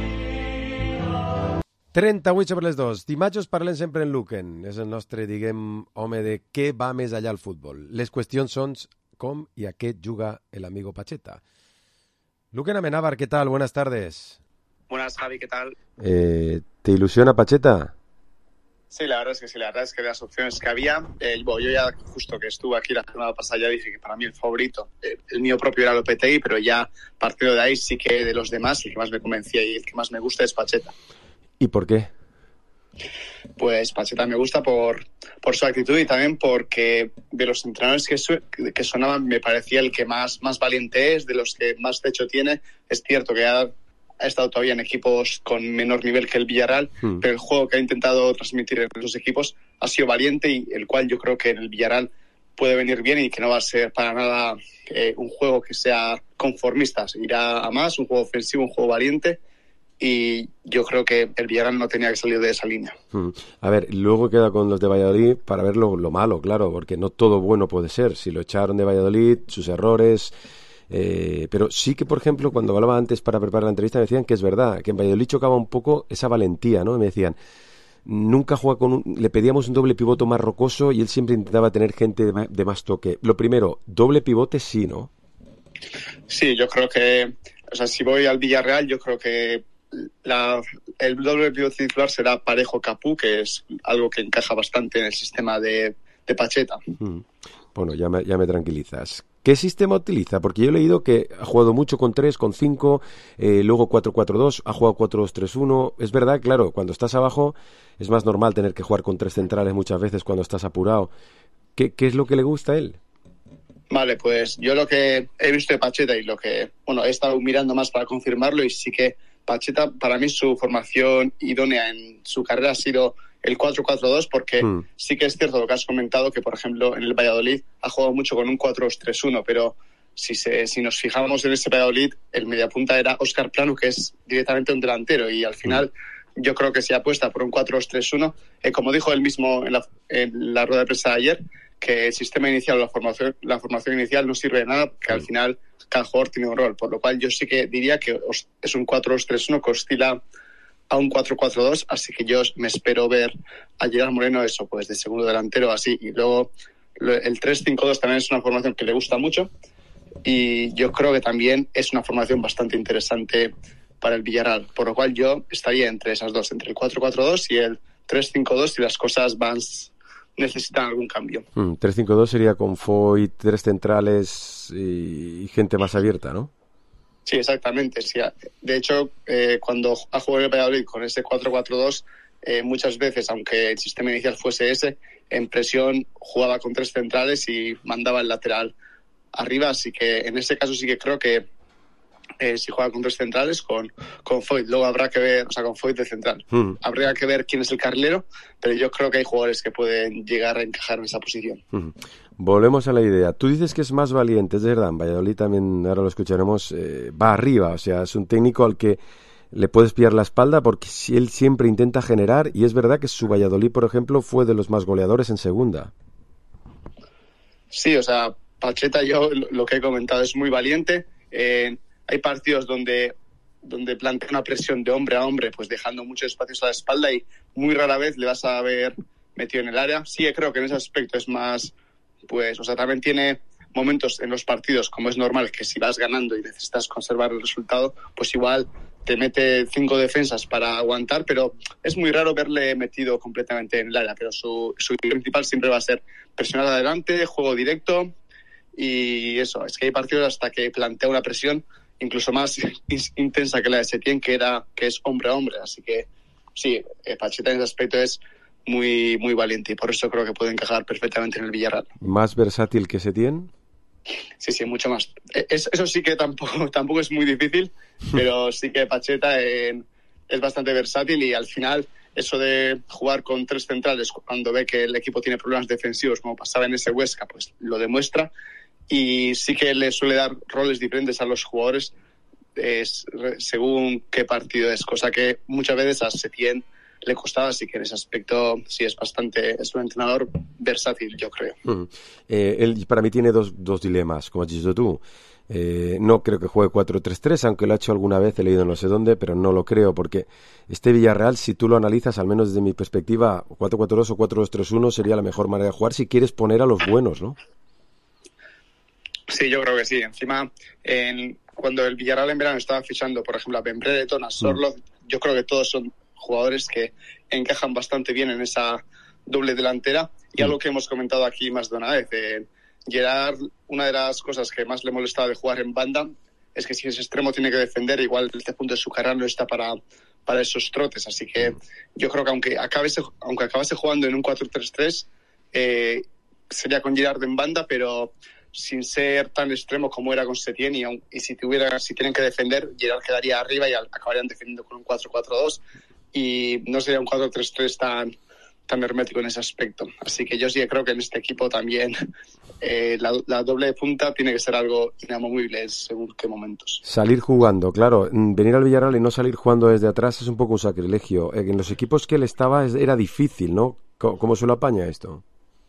S5: trenta-vuit sobre les dos. Dimatjos parlem sempre en Luquen. És el nostre, diguem, home de què va més allà al futbol. Les qüestions són com i a què juga el amigo Pacheta. Luquen Amenábar, ¿qué tal? Buenas tardes.
S20: Buenas, Javi, ¿qué tal?
S5: Eh, ¿Te ilusiona Pacheta?
S20: Sí, la verdad es que sí, la verdad es que de las opciones que había, eh, bueno, yo ya justo que estuve aquí la semana pasada ya dije que para mí el favorito, eh, el mío propio era Lopetegui, pero ya partido de ahí sí que de los demás el que más me convencía y el que más me gusta es Pacheta.
S5: ¿Y por qué?
S20: Pues Pacheta me gusta por, por su actitud y también porque de los entrenadores que, su, que sonaban me parecía el que más, más valiente es, de los que más techo tiene. Es cierto que ha, ha estado todavía en equipos con menor nivel que el Villarreal, hmm. pero el juego que ha intentado transmitir en los equipos ha sido valiente y el cual yo creo que en el Villarreal puede venir bien y que no va a ser para nada eh, un juego que sea conformista. Irá a más, un juego ofensivo, un juego valiente. Y yo creo que el Villarreal no tenía que salir de esa línea.
S5: Hmm. A ver, luego queda con los de Valladolid para ver lo, lo malo, claro, porque no todo bueno puede ser. Si lo echaron de Valladolid, sus errores... Eh, pero sí que, por ejemplo, cuando hablaba antes para preparar la entrevista me decían que es verdad, que en Valladolid chocaba un poco esa valentía, ¿no? Me decían, nunca juega con un... Le pedíamos un doble pivote más rocoso y él siempre intentaba tener gente de, de más toque. Lo primero, doble pivote sí, ¿no?
S20: Sí, yo creo que... O sea, si voy al Villarreal, yo creo que La, el doble pivote titular será Parejo-Capú, que es algo que encaja bastante en el sistema de, de Pacheta.
S5: Mm. Bueno, ya me, ya me tranquilizas. ¿Qué sistema utiliza? Porque yo he leído que ha jugado mucho con tres, con cinco, eh, luego cuatro cuatro dos, ha jugado cuatro dos tres uno. Es verdad, claro, cuando estás abajo es más normal tener que jugar con tres centrales muchas veces cuando estás apurado. ¿Qué, qué es lo que le gusta a él?
S20: Vale, pues yo lo que he visto de Pacheta y lo que, bueno, he estado mirando más para confirmarlo y sí que Pacheta, para mí su formación idónea en su carrera ha sido el cuatro cuatro dos porque mm. sí que es cierto lo que has comentado, que por ejemplo en el Valladolid ha jugado mucho con un cuatro dos tres uno, pero si, se, si nos fijamos en ese Valladolid, el mediapunta era Óscar Plano, que es directamente un delantero, y al final mm. yo creo que se apuesta por un cuatro dos tres uno, eh, como dijo él mismo en la, en la rueda de prensa de ayer, que el sistema inicial o la formación, la formación inicial no sirve de nada, que mm. al final cada jugador tiene un rol, por lo cual yo sí que diría que es un cuatro dos tres uno que oscila a un cuatro cuatro dos, así que yo me espero ver a Gerard Moreno eso, pues de segundo delantero así, y luego el tres cinco dos también es una formación que le gusta mucho y yo creo que también es una formación bastante interesante para el Villarreal, por lo cual yo estaría entre esas dos, entre el cuatro cuatro dos y el tres cinco dos si las cosas van necesitan algún cambio.
S5: Mm, tres cinco dos sería con Foyt, tres centrales y, y gente más abierta, ¿no?
S20: Sí, exactamente. Sí. De hecho, eh, cuando ha jugado el Valladolid con ese cuatro cuatro dos, eh, muchas veces, aunque el sistema inicial fuese ese, en presión jugaba con tres centrales y mandaba el lateral arriba, así que en ese caso sí que creo que eh, si juega con tres centrales, con, con Foyt, luego habrá que ver, o sea, con Foyt de central,
S5: mm.
S20: habría que ver quién es el carrilero, pero yo creo que hay jugadores que pueden llegar a encajar en esa posición.
S5: Mm. Volvemos a la idea. Tú dices que es más valiente, es verdad, Valladolid también, ahora lo escucharemos, eh, va arriba, o sea, es un técnico al que le puedes pillar la espalda porque él siempre intenta generar, y es verdad que su Valladolid, por ejemplo, fue de los más goleadores en segunda.
S20: Sí, o sea, Pacheta, yo lo que he comentado, es muy valiente. Eh, hay partidos donde, donde plantea una presión de hombre a hombre, pues dejando muchos espacios a la espalda, y muy rara vez le vas a ver metido en el área. Sí que creo que en ese aspecto es más, pues, o sea, también tiene momentos en los partidos, como es normal, que si vas ganando y necesitas conservar el resultado, pues igual te mete cinco defensas para aguantar, pero es muy raro verle metido completamente en el área. Pero su, su principal siempre va a ser presionar adelante, juego directo, y eso, es que hay partidos hasta que plantea una presión incluso más intensa que la de Setién, que era que es hombre a hombre. Así que sí, eh, Pacheta en ese aspecto es muy muy valiente, y por eso creo que puede encajar perfectamente en el Villarreal.
S5: ¿Más versátil que Setién?
S20: Sí, sí, mucho más. Es, eso sí que tampoco tampoco es muy difícil, pero sí que Pacheta eh, es bastante versátil, y al final eso de jugar con tres centrales cuando ve que el equipo tiene problemas defensivos, como pasaba en ese Huesca, pues lo demuestra, y sí que le suele dar roles diferentes a los jugadores es, según qué partido es, cosa que muchas veces a Setién le costaba, así que en ese aspecto sí es bastante, es un entrenador versátil, yo creo.
S5: Uh-huh. Eh, él para mí tiene dos, dos dilemas, como has dicho tú. Eh, no creo que juegue cuatro tres tres, aunque lo ha hecho alguna vez, he leído no sé dónde, pero no lo creo, porque este Villarreal, si tú lo analizas, al menos desde mi perspectiva, cuatro cuatro dos o cuatro dos tres uno sería la mejor manera de jugar si quieres poner a los buenos, ¿no?
S20: Sí, yo creo que sí. Encima, en, cuando el Villarreal en verano estaba fichando, por ejemplo, a Benbredeton, a Sorloth, mm. yo creo que todos son jugadores que encajan bastante bien en esa doble delantera, y mm. algo que hemos comentado aquí más de una vez, eh, Gerard, una de las cosas que más le molestaba de jugar en banda es que si ese extremo tiene que defender, igual este punto de su carrera no está para, para esos trotes, así que yo creo que aunque acabase, aunque acabase jugando en un cuatro tres tres, eh, sería con Gerard en banda, pero sin ser tan extremo como era con Setién, y, y si, tuviera, si tienen que defender, Gerard quedaría arriba y acabarían defendiendo con un cuatro cuatro dos, y no sería un cuatro tres tres tan, tan hermético en ese aspecto. Así que yo sí creo que en este equipo también eh, la, la doble punta tiene que ser algo inamovible según qué momentos.
S5: Salir jugando, claro, venir al Villarreal y no salir jugando desde atrás es un poco un sacrilegio. En los equipos que él estaba era difícil, ¿no? ¿Cómo se lo apaña esto?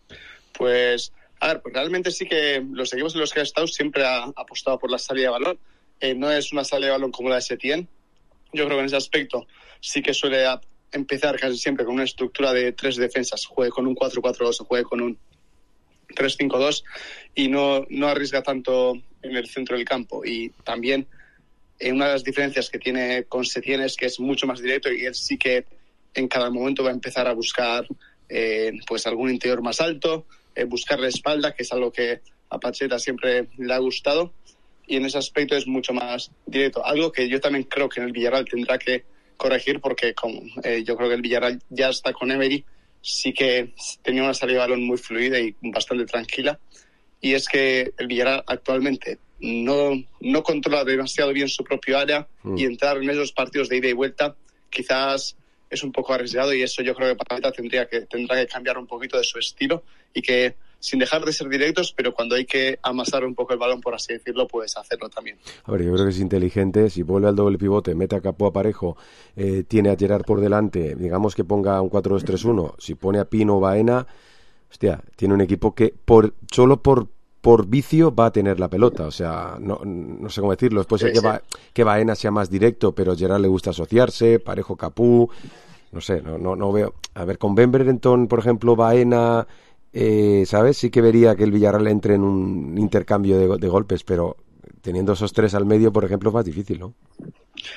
S20: Pues, a ver, pues realmente sí que los equipos en los que ha estado siempre ha apostado por la salida de balón. Eh, no es una salida de balón como la de Setién. Yo creo que en ese aspecto sí que suele empezar casi siempre con una estructura de tres defensas, juegue con un cuatro cuatro dos o juegue con un tres cinco dos, y no, no arriesga tanto en el centro del campo. Y también eh, una de las diferencias que tiene con Setién es que es mucho más directo, y él sí que en cada momento va a empezar a buscar eh, pues algún interior más alto, eh, buscar la espalda, que es algo que a Pacheta siempre le ha gustado, y en ese aspecto es mucho más directo, algo que yo también creo que en el Villarreal tendrá que corregir, porque como, eh, yo creo que el Villarreal ya está con Emery, sí que tenía una salida de balón muy fluida y bastante tranquila, y es que el Villarreal actualmente no, no controla demasiado bien su propio área, mm. y entrar en esos partidos de ida y vuelta quizás es un poco arriesgado, y eso yo creo que Pacheta tendría que, tendrá que cambiar un poquito de su estilo, y que sin dejar de ser directos, pero cuando hay que amasar un poco el balón, por así decirlo, puedes hacerlo también.
S5: A ver, yo creo que es inteligente. Si vuelve al doble pivote, mete a Capó a Parejo, eh, tiene a Gerard por delante, digamos que ponga un cuatro dos tres uno, si pone a Pino o Baena, hostia, tiene un equipo que por solo por por vicio va a tener la pelota, o sea, no, no sé cómo decirlo, puede ser sí, que, sí. Va, que Baena sea más directo, pero a Gerard le gusta asociarse, Parejo Capú, no sé, no, no, no veo. A ver, con Ben Brereton, por ejemplo, Baena... Eh, ¿sabes? Sí que vería que el Villarreal entre en un intercambio de, de golpes, pero teniendo esos tres al medio, por ejemplo, es más difícil, ¿no?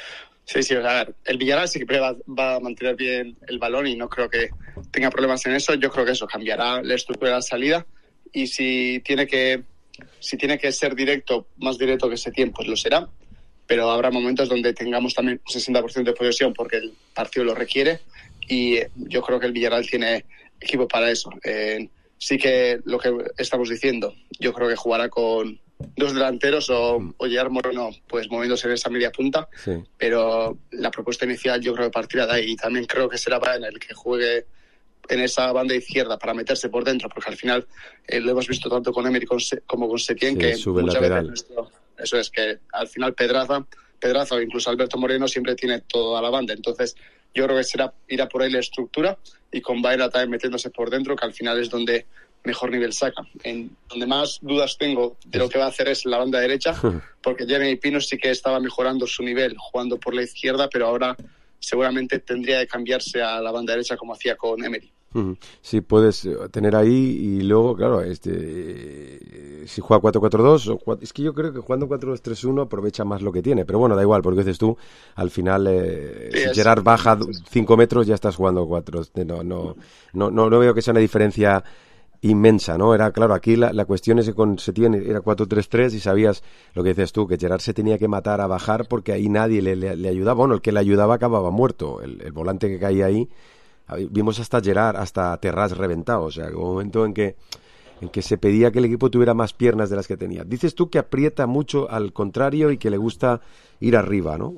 S20: Sí, sí, a ver, el Villarreal sí que va, va a mantener bien el balón y no creo que tenga problemas en eso. Yo creo que eso cambiará la estructura de la salida y si tiene que si tiene que ser directo, más directo que Setién, pues lo será. Pero habrá momentos donde tengamos también un sesenta por ciento de posesión porque el partido lo requiere y yo creo que el Villarreal tiene equipo para eso. Eh, sí que lo que estamos diciendo, yo creo que jugará con dos delanteros o, o Gerard Moreno pues moviéndose en esa media punta,
S5: sí.
S20: Pero la propuesta inicial yo creo que partirá de ahí y también creo que será para en el que juegue en esa banda izquierda para meterse por dentro, porque al final eh, lo hemos visto tanto con Emery con Se, como con Setién, sí, que
S5: sube
S20: muchas
S5: lateral.
S20: veces nuestro, eso es que al final Pedraza, Pedraza o incluso Alberto Moreno siempre tiene toda la banda, entonces yo creo que será irá por ahí la estructura y con Baena también metiéndose por dentro, que al final es donde mejor nivel saca. En donde más dudas tengo de lo que va a hacer es la banda derecha, porque Jeremy Pino sí que estaba mejorando su nivel jugando por la izquierda, pero ahora seguramente tendría que cambiarse a la banda derecha como hacía con Emery.
S5: Sí, puedes tener ahí y luego, claro, este si juega cuatro cuatro dos, o cuatro, es que yo creo que jugando cuatro dos tres uno aprovecha más lo que tiene, pero bueno, da igual, porque dices tú, al final, eh, sí, si es, Gerard baja cinco metros, ya estás jugando cuatro. No, no, no, no, no veo que sea una diferencia inmensa, ¿no? Era, claro, aquí la, la cuestión es que con Setién era cuatro tres tres y sabías lo que dices tú, que Gerard se tenía que matar a bajar porque ahí nadie le, le, le ayudaba, bueno, el que le ayudaba acababa muerto, el, el volante que caía ahí, vimos hasta Gerard, hasta Terrats reventado, o sea, un momento en que en que se pedía que el equipo tuviera más piernas de las que tenía. Dices tú que aprieta mucho al contrario y que le gusta ir arriba, ¿no?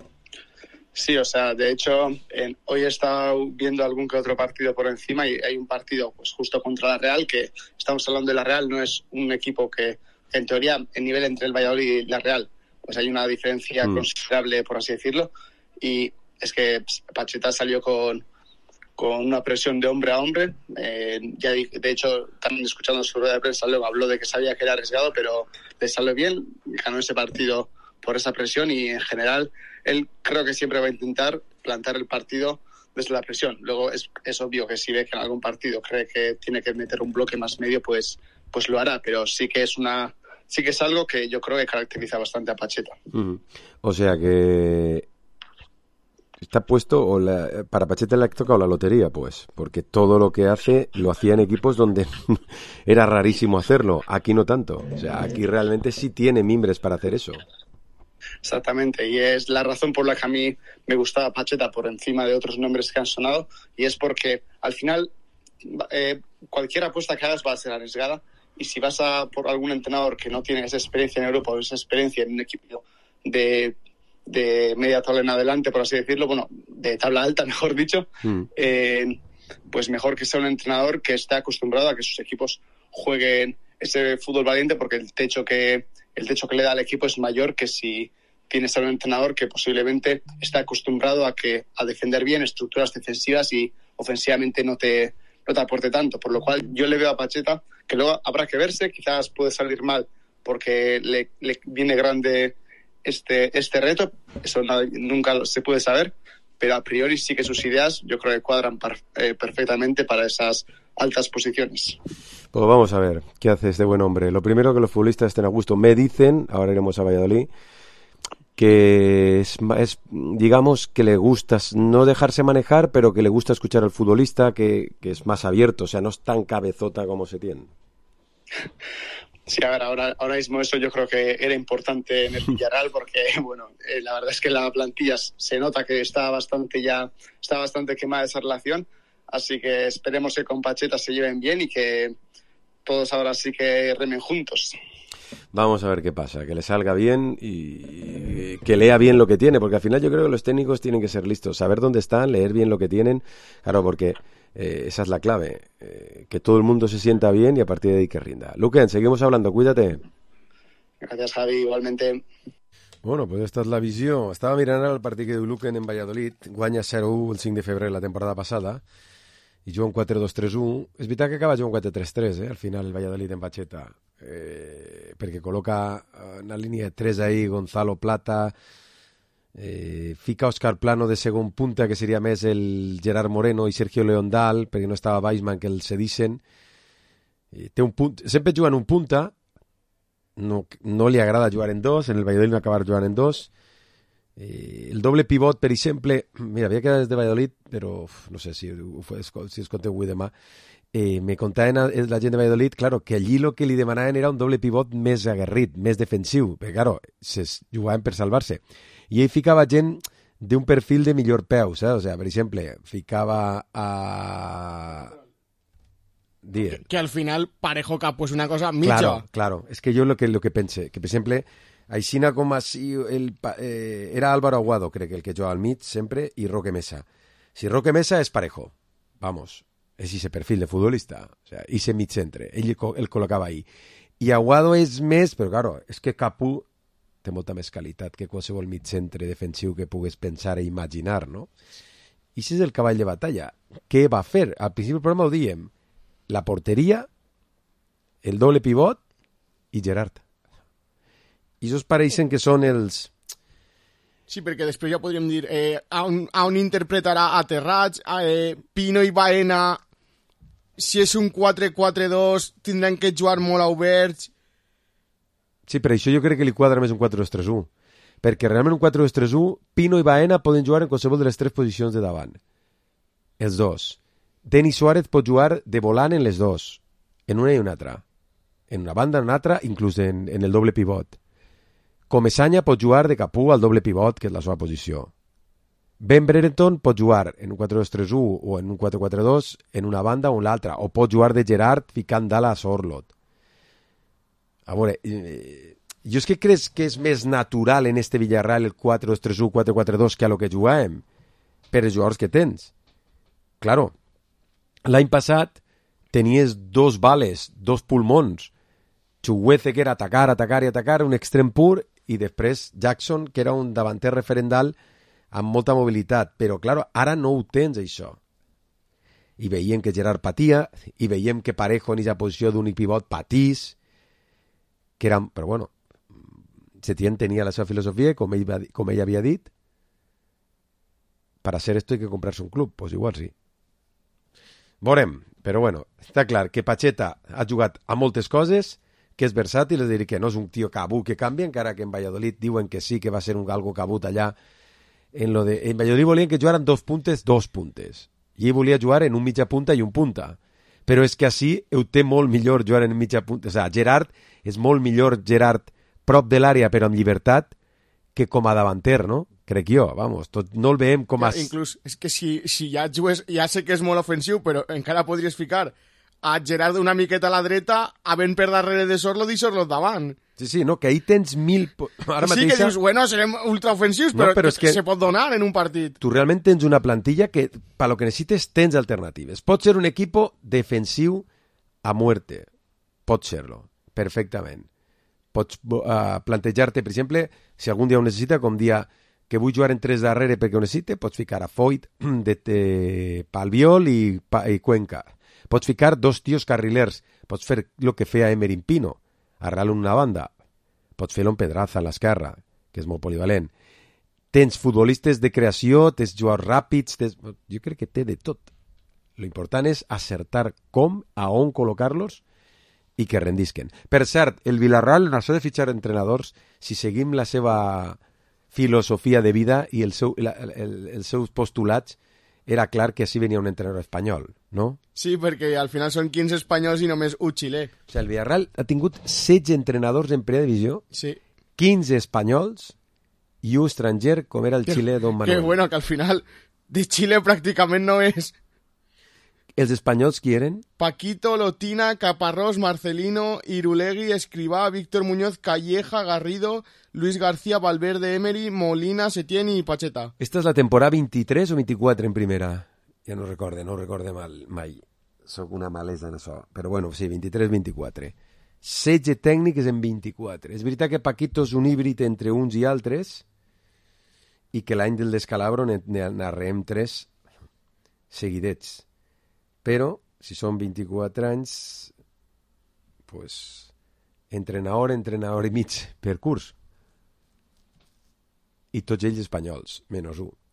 S20: Sí, o sea, de hecho, en, hoy he estado viendo algún que otro partido por encima y hay un partido pues justo contra la Real, que estamos hablando de la Real, no es un equipo que, en teoría, el nivel entre el Valladolid y la Real, pues hay una diferencia mm. considerable, por así decirlo, y es que Pacheta salió con con una presión de hombre a hombre. Eh, ya de, de hecho, también escuchando su rueda de prensa, luego habló de que sabía que era arriesgado, pero le salió bien, ganó ese partido por esa presión y en general él creo que siempre va a intentar plantar el partido desde la presión. Luego es, es obvio que si ve que en algún partido cree que tiene que meter un bloque más medio, pues, pues lo hará, pero sí que es una sí que es algo que yo creo que caracteriza bastante a Pacheta.
S5: Uh-huh. O sea que está puesto, o la, para Pacheta le ha tocado la lotería, pues, porque todo lo que hace lo hacía en equipos donde era rarísimo hacerlo. Aquí no tanto. O sea, aquí realmente sí tiene mimbres para hacer eso.
S20: Exactamente, y es la razón por la que a mí me gustaba Pacheta por encima de otros nombres que han sonado, y es porque al final eh, cualquier apuesta que hagas va a ser arriesgada, y si vas a por algún entrenador que no tiene esa experiencia en Europa o esa experiencia en un equipo de de media tabla en adelante, por así decirlo, bueno, de tabla alta, mejor dicho, mm. eh, pues mejor que sea un entrenador que esté acostumbrado a que sus equipos jueguen ese fútbol valiente, porque el techo que el techo que le da al equipo es mayor que si tienes a un entrenador que posiblemente está acostumbrado a que a defender bien estructuras defensivas y ofensivamente no te no te aporte tanto, por lo cual yo le veo a Pacheta que luego habrá que verse, quizás puede salir mal porque le, le viene grande este este reto, eso no, nunca se puede saber, pero a priori sí que sus ideas yo creo que cuadran par, eh, perfectamente para esas altas posiciones.
S5: Pues vamos a ver qué hace este buen hombre. Lo primero, que los futbolistas estén a gusto. Me dicen, ahora iremos a Valladolid, que es, es digamos que le gusta no dejarse manejar, pero que le gusta escuchar al futbolista, que, que es más abierto, o sea, no es tan cabezota como Setién.
S20: Sí, a ver, ahora, ahora mismo eso yo creo que era importante en el Villarreal porque, bueno, eh, la verdad es que la plantilla se nota que está bastante ya, está bastante quemada esa relación, así que esperemos que con Pacheta se lleven bien y que todos ahora sí que remen juntos.
S5: Vamos a ver qué pasa, que le salga bien y que lea bien lo que tiene, porque al final yo creo que los técnicos tienen que ser listos, saber dónde están, leer bien lo que tienen, claro, porque Eh, esa es la clave, eh, que todo el mundo se sienta bien y a partir de ahí que rinda. Luquen, seguimos hablando, cuídate.
S20: Gracias, Javi, igualmente.
S5: Bueno, pues esta és la visió. Estava mirant el partit que diu Luquen en Valladolid, guanya zero u el cinc de febrer la temporada passada, i juga un quatre dos tres u. És veritat que acaba jugant un quatre tres tres, eh, al final el Valladolid en Pacheta, eh, perquè col·loca en la línia de tres ahí Gonzalo Plata, Eh, fica Òscar Plano de segon punta, que seria més el Gerard Moreno i Sergio Leondal, perquè no estava Weissman, que el cedixen. Eh, té un punt, sempre jugant un punta, no, no li agrada jugar en dos, en el Valladolid no acabar jugant en dos, Eh, el doble pivot, per exemple, mira, havia quedat des de Valladolid, però uf, no sé si, si es conteu avui demà, eh, me contaven a, la gent de Valladolid, claro, que allí el que li demanaven era un doble pivot més aguerrit, més defensiu, perquè, claro, se jugaven per salvar-se. I ell ficava gent d'un perfil de millor peu, saps? O sea, per exemple, ficava a...
S1: Que, que al final Parejo cap pues una cosa mitja.
S5: Claro, claro, és que jo lo que, lo que pense, que per exemple... Aixina com així el, eh, era Álvaro Aguado, crec, el que jugava al mig sempre, i Roque Mesa. Si Roque Mesa és Parejo, vamos, és ese perfil de futbolista, o sea, ese mig centre, ell el col·locava ahí. I Aguado és més, però claro, és que Capú té molta més qualitat que qualsevol mig centre defensiu que pugues pensar i imaginar, no? I ese és el cavall de batalla. Què va fer? Al principi del programa ho diem, la porteria, el doble pivot i Gerard. I això pareixen que són els...
S1: Sí, perquè després ja podríem dir eh, on, on interpretarà aterrats, eh, Pino i Baena, si és un quatre quatre dos, tindran que jugar molt oberts.
S5: Sí, per això jo crec que li quadra més un quatre dos tres u, perquè realment un quatre dos tres u, Pino i Baena poden jugar en qualsevol de les tres posicions de davant. Els dos. Denis Suárez pot jugar de volant en les dos, en una i una altra. En una banda, en una altra, inclús en, en el doble pivot. Comesaña pot jugar de Capú al doble pivot, que és la seva posició. Ben Brereton pot jugar en un quatre dos tres u o en un quatre quatre dos en una banda o en l'altra, o pot jugar de Gerard ficant dalt a Sorlot. A veure, eh, jo és que creus que és més natural en este Villarreal el quatre dos tres u, quatre quatre dos que a lo que juguem, per els jugadors que tens. Claro, l'any passat tenies dos bales, dos pulmons, Chuguece, que era atacar, atacar i atacar, un extrem pur, i després Jackson, que era un davanter referendal amb molta mobilitat. Però, clar, ara no ho tens, això. I veiem que Gerard patia, i veiem que Parejo en aquesta posició d'únic pivot patís, que era... Però, bueno, Setién tenia la seva filosofia, com ell, va, com ell havia dit, para hacer esto hay que comprarse un club. Pues igual sí. Veurem, però, bueno, està clar que Pacheta ha jugat a moltes coses, que és versàtil, és a dir, que no és un tio cabut que canvia, encara que en Valladolid diuen que sí, que va ser un algo cabut allà. En, lo de, en Valladolid volien que jugaran dos puntes, dos puntes. I ell volia jugar en un mitja punta i un punta. Però és que així ho té molt millor jugar en mitja punta. O sigui, Gerard és molt millor Gerard prop de l'àrea però amb llibertat que com a davanter, no? Crec jo, vamos, tot, no el veiem com a...
S1: Ja, inclús, és que si, si ja jugues, ja sé que és molt ofensiu, però encara podries ficar a Gerard una miqueta a la dreta, havent per darrere de Sorlot i Sorlot davant.
S5: Sí, sí, no, que ahí tens mil... Ara
S1: sí,
S5: mateixa...
S1: que dius, bueno, serem ultraofensius, no, però, però és que, que se pot donar en un partit.
S5: Tu realment tens una plantilla que, per lo que necessites, tens alternatives. Pot ser un equipo defensiu a muerte. Pot ser-lo, perfectament. Pots uh, plantejar-te, per exemple, si algun dia ho necessita, com dia que vull jugar en tres darrere perquè ho necessite, pots ficar a Foyt, de, de Palbiol i, i Cuenca. Pots ficar dos tios carrilers, pots fer el que feia Emery Pino, arrelar una banda, pots fer-lo en Pedraza a l'esquerra, que és molt polivalent. Tens futbolistes de creació, tens jugadors ràpids, tens... jo crec que té de tot. Lo important és acertar com, a on col·locar-los i que rendisquen. Per cert, el Villarreal, en això de fitxar entrenadors, si seguim la seva filosofia de vida i el seu, el, el, els seus postulats, era clar que així venia un entrenador espanyol, no?
S1: Sí, perquè al final són quinze espanyols i només un xilè.
S5: O sigui, el Villarreal ha tingut setze entrenadors en primera divisió,
S1: sí.
S5: quinze espanyols i un estranger, com era el xilè Don Manuel.
S1: Que bueno, que al final de Xile pràcticament no és...
S5: Els espanyols qui eren?
S1: Paquito, Lotina, Caparrós, Marcelino, Irulegui, Escribá, Víctor Muñoz, Calleja, Garrido, Luis García, Valverde, Emery, Molina, Setién i Pacheta.
S5: Esta és la temporada vint-i-tres o vint-i-quatre en primera? Ja no recorde, no recorde mal, mai. Soc una malesa en això. Però bueno, sí, vint-i-tres vint-i-quatre. setze tècniques en vint-i-quatre. És veritat que Paquito és un híbrid entre uns i altres i que l'any del descalabro n'arrem tres seguidets. Però, si són vint-i-quatre anys, pues, entrenador, entrenador i mig per curs. I tots ells espanyols, menys un.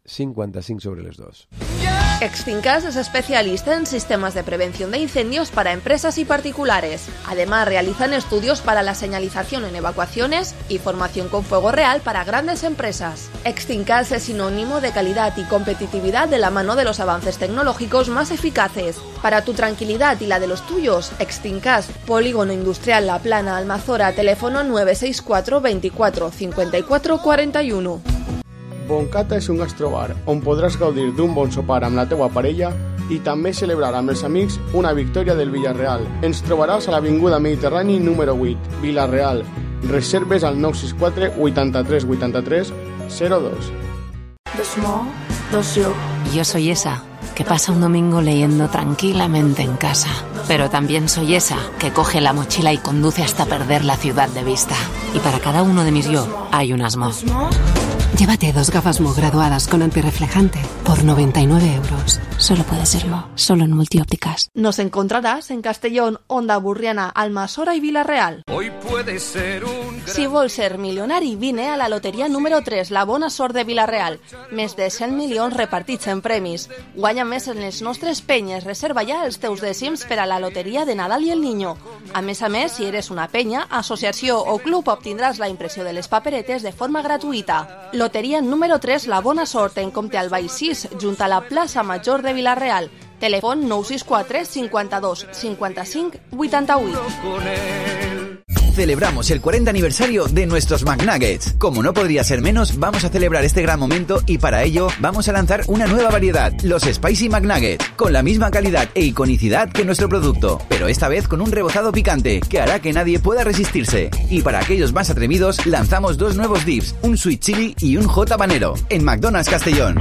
S5: cincuenta-cinco sobre los dos.
S9: Extincas es especialista en sistemas de prevención de incendios para empresas y particulares. Además, realizan estudios para la señalización en evacuaciones y formación con fuego real para grandes empresas. Extincas es sinónimo de calidad y competitividad de la mano de los avances tecnológicos más eficaces. Para tu tranquilidad y la de los tuyos, Extincas, Polígono Industrial La Plana, Almazora, teléfono nueve seis cuatro veinticuatro cincuenta y cuatro cuarenta y uno.
S1: Boncata és un gastrobar on podràs gaudir d'un bon sopar amb la teua parella i també celebrar amb els amics una victòria del Villarreal. Ens trobaràs a l'Avinguda Mediterrani número vuit, Villarreal. Reserves al nueve seis cuatro, ochenta y tres, ochenta y tres, cero dos.
S3: Dos mo, dos yo.
S21: Yo soy esa que pasa un domingo leyendo tranquilamente en casa. Pero también soy esa que coge la mochila y conduce hasta perder la ciudad de vista. Y para cada uno de mis yo hay un asmo.
S22: Llévate dos gafas Mo graduadas con antirreflejante por noventa y nueve euros. Solo puede ser Mo, solo en Multiópticas.
S9: Nos encontrarás en Castellón, Onda Burriana, Almasora y Villarreal.
S23: Hoy puede ser un...
S9: Si vols ser milionari, vine a la loteria número tres, la Bona Sort de Villarreal. Més de cent milions repartits en premis. Guanya més en les nostres penyes. Reserva ja els teus dècims per a la loteria de Nadal i el Niño. A més a més, si eres una penya, associació o club, obtindràs la impressió de les paperetes de forma gratuïta. Loteria número tres, la Bona Sort, en Comte Albay sis, junt a la plaça Major de Villarreal. Telèfon nueve seis cuatro cincuenta-dos cincuenta-cinc vuitanta-vuit.
S24: Celebramos el cuarenta aniversario de nuestros McNuggets. Como no podría ser menos, vamos a celebrar este gran momento y para ello vamos a lanzar una nueva variedad, los Spicy McNuggets, con la misma calidad e iconicidad que nuestro producto, pero esta vez con un rebozado picante que hará que nadie pueda resistirse. Y para aquellos más atrevidos, lanzamos dos nuevos dips, un sweet chili y un hot habanero, en McDonald's Castellón.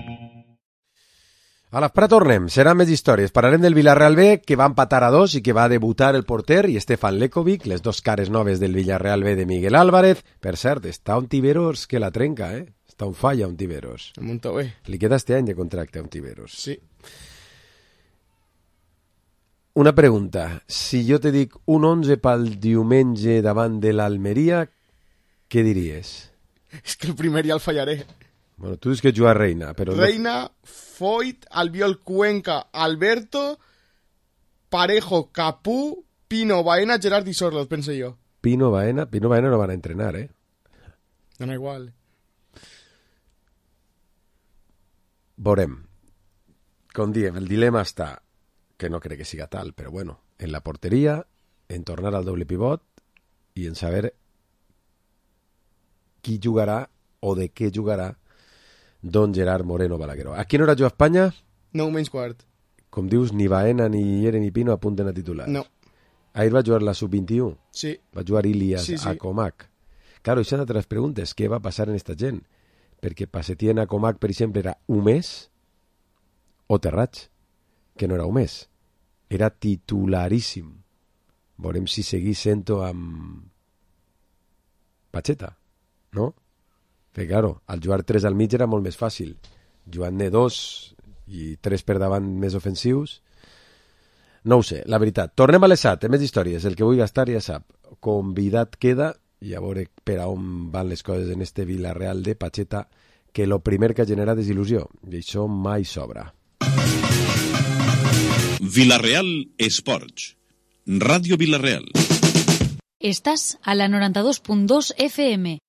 S5: A l'Esprat tornem, seran més històries. Parlarem del Villarreal B, que va empatar a dos i que va debutar el porter i Stefan Lekovic, les dos cares noves del Villarreal B de Miguel Álvarez. Per cert, està Ontiveros que la trenca, eh? Està on falla Ontiveros.
S1: Molt bé.
S5: Li queda este any de contracte a Ontiveros.
S1: Sí.
S5: Una pregunta. Si jo te dic un onze pel diumenge davant de l'Almeria, què diries?
S1: És que el primer ja el fallaré.
S5: Bueno, tu dius que juga Reina, però...
S1: Reina, Foyt, Albiol, Cuenca, Alberto, Parejo, Capú, Pino, Baena, Gerard i Sorloz, pense jo.
S5: Pino, Baena, Pino, Baena no van a entrenar, eh?
S1: No, no, igual.
S5: Veurem. Com diem, el dilema està, que no crec que siga tal, però bueno, en la porteria, en tornar al doble pivot i en saber qui jugarà o de què jugarà Don Gerard Moreno Balagueró. A quina hora juga Espanya?
S1: Nou menys quart.
S5: Com dius, ni Baena ni Jeremy Pino apunten a titulars.
S1: No.
S5: Ahir va jugar la sub vint-i-u.
S1: Sí.
S5: Va jugar Ilias
S1: sí, sí.
S5: a Comac. Claro, això és altres preguntes. Què va passar en esta gent? Perquè Passetien a Comac, per exemple, era un mes o Terrats, que no era un mes. Era titularíssim. Veurem si seguís sent-ho amb Pacheta, no? Perquè, claro, al jugar tres al mig era molt més fàcil. Jugant-ne dos i tres per davant més ofensius. No ho sé, la veritat. Tornem a l'Esat, més històries. El que vull gastar ja sap. Convidat queda, i a veure per a on van les coses en este Villarreal de Pacheta, que lo primer que ha generat és il·lusió. I això mai sobra.
S4: Villarreal Esports. Ràdio Villarreal.
S6: Estás a la noranta dos punt dos F M.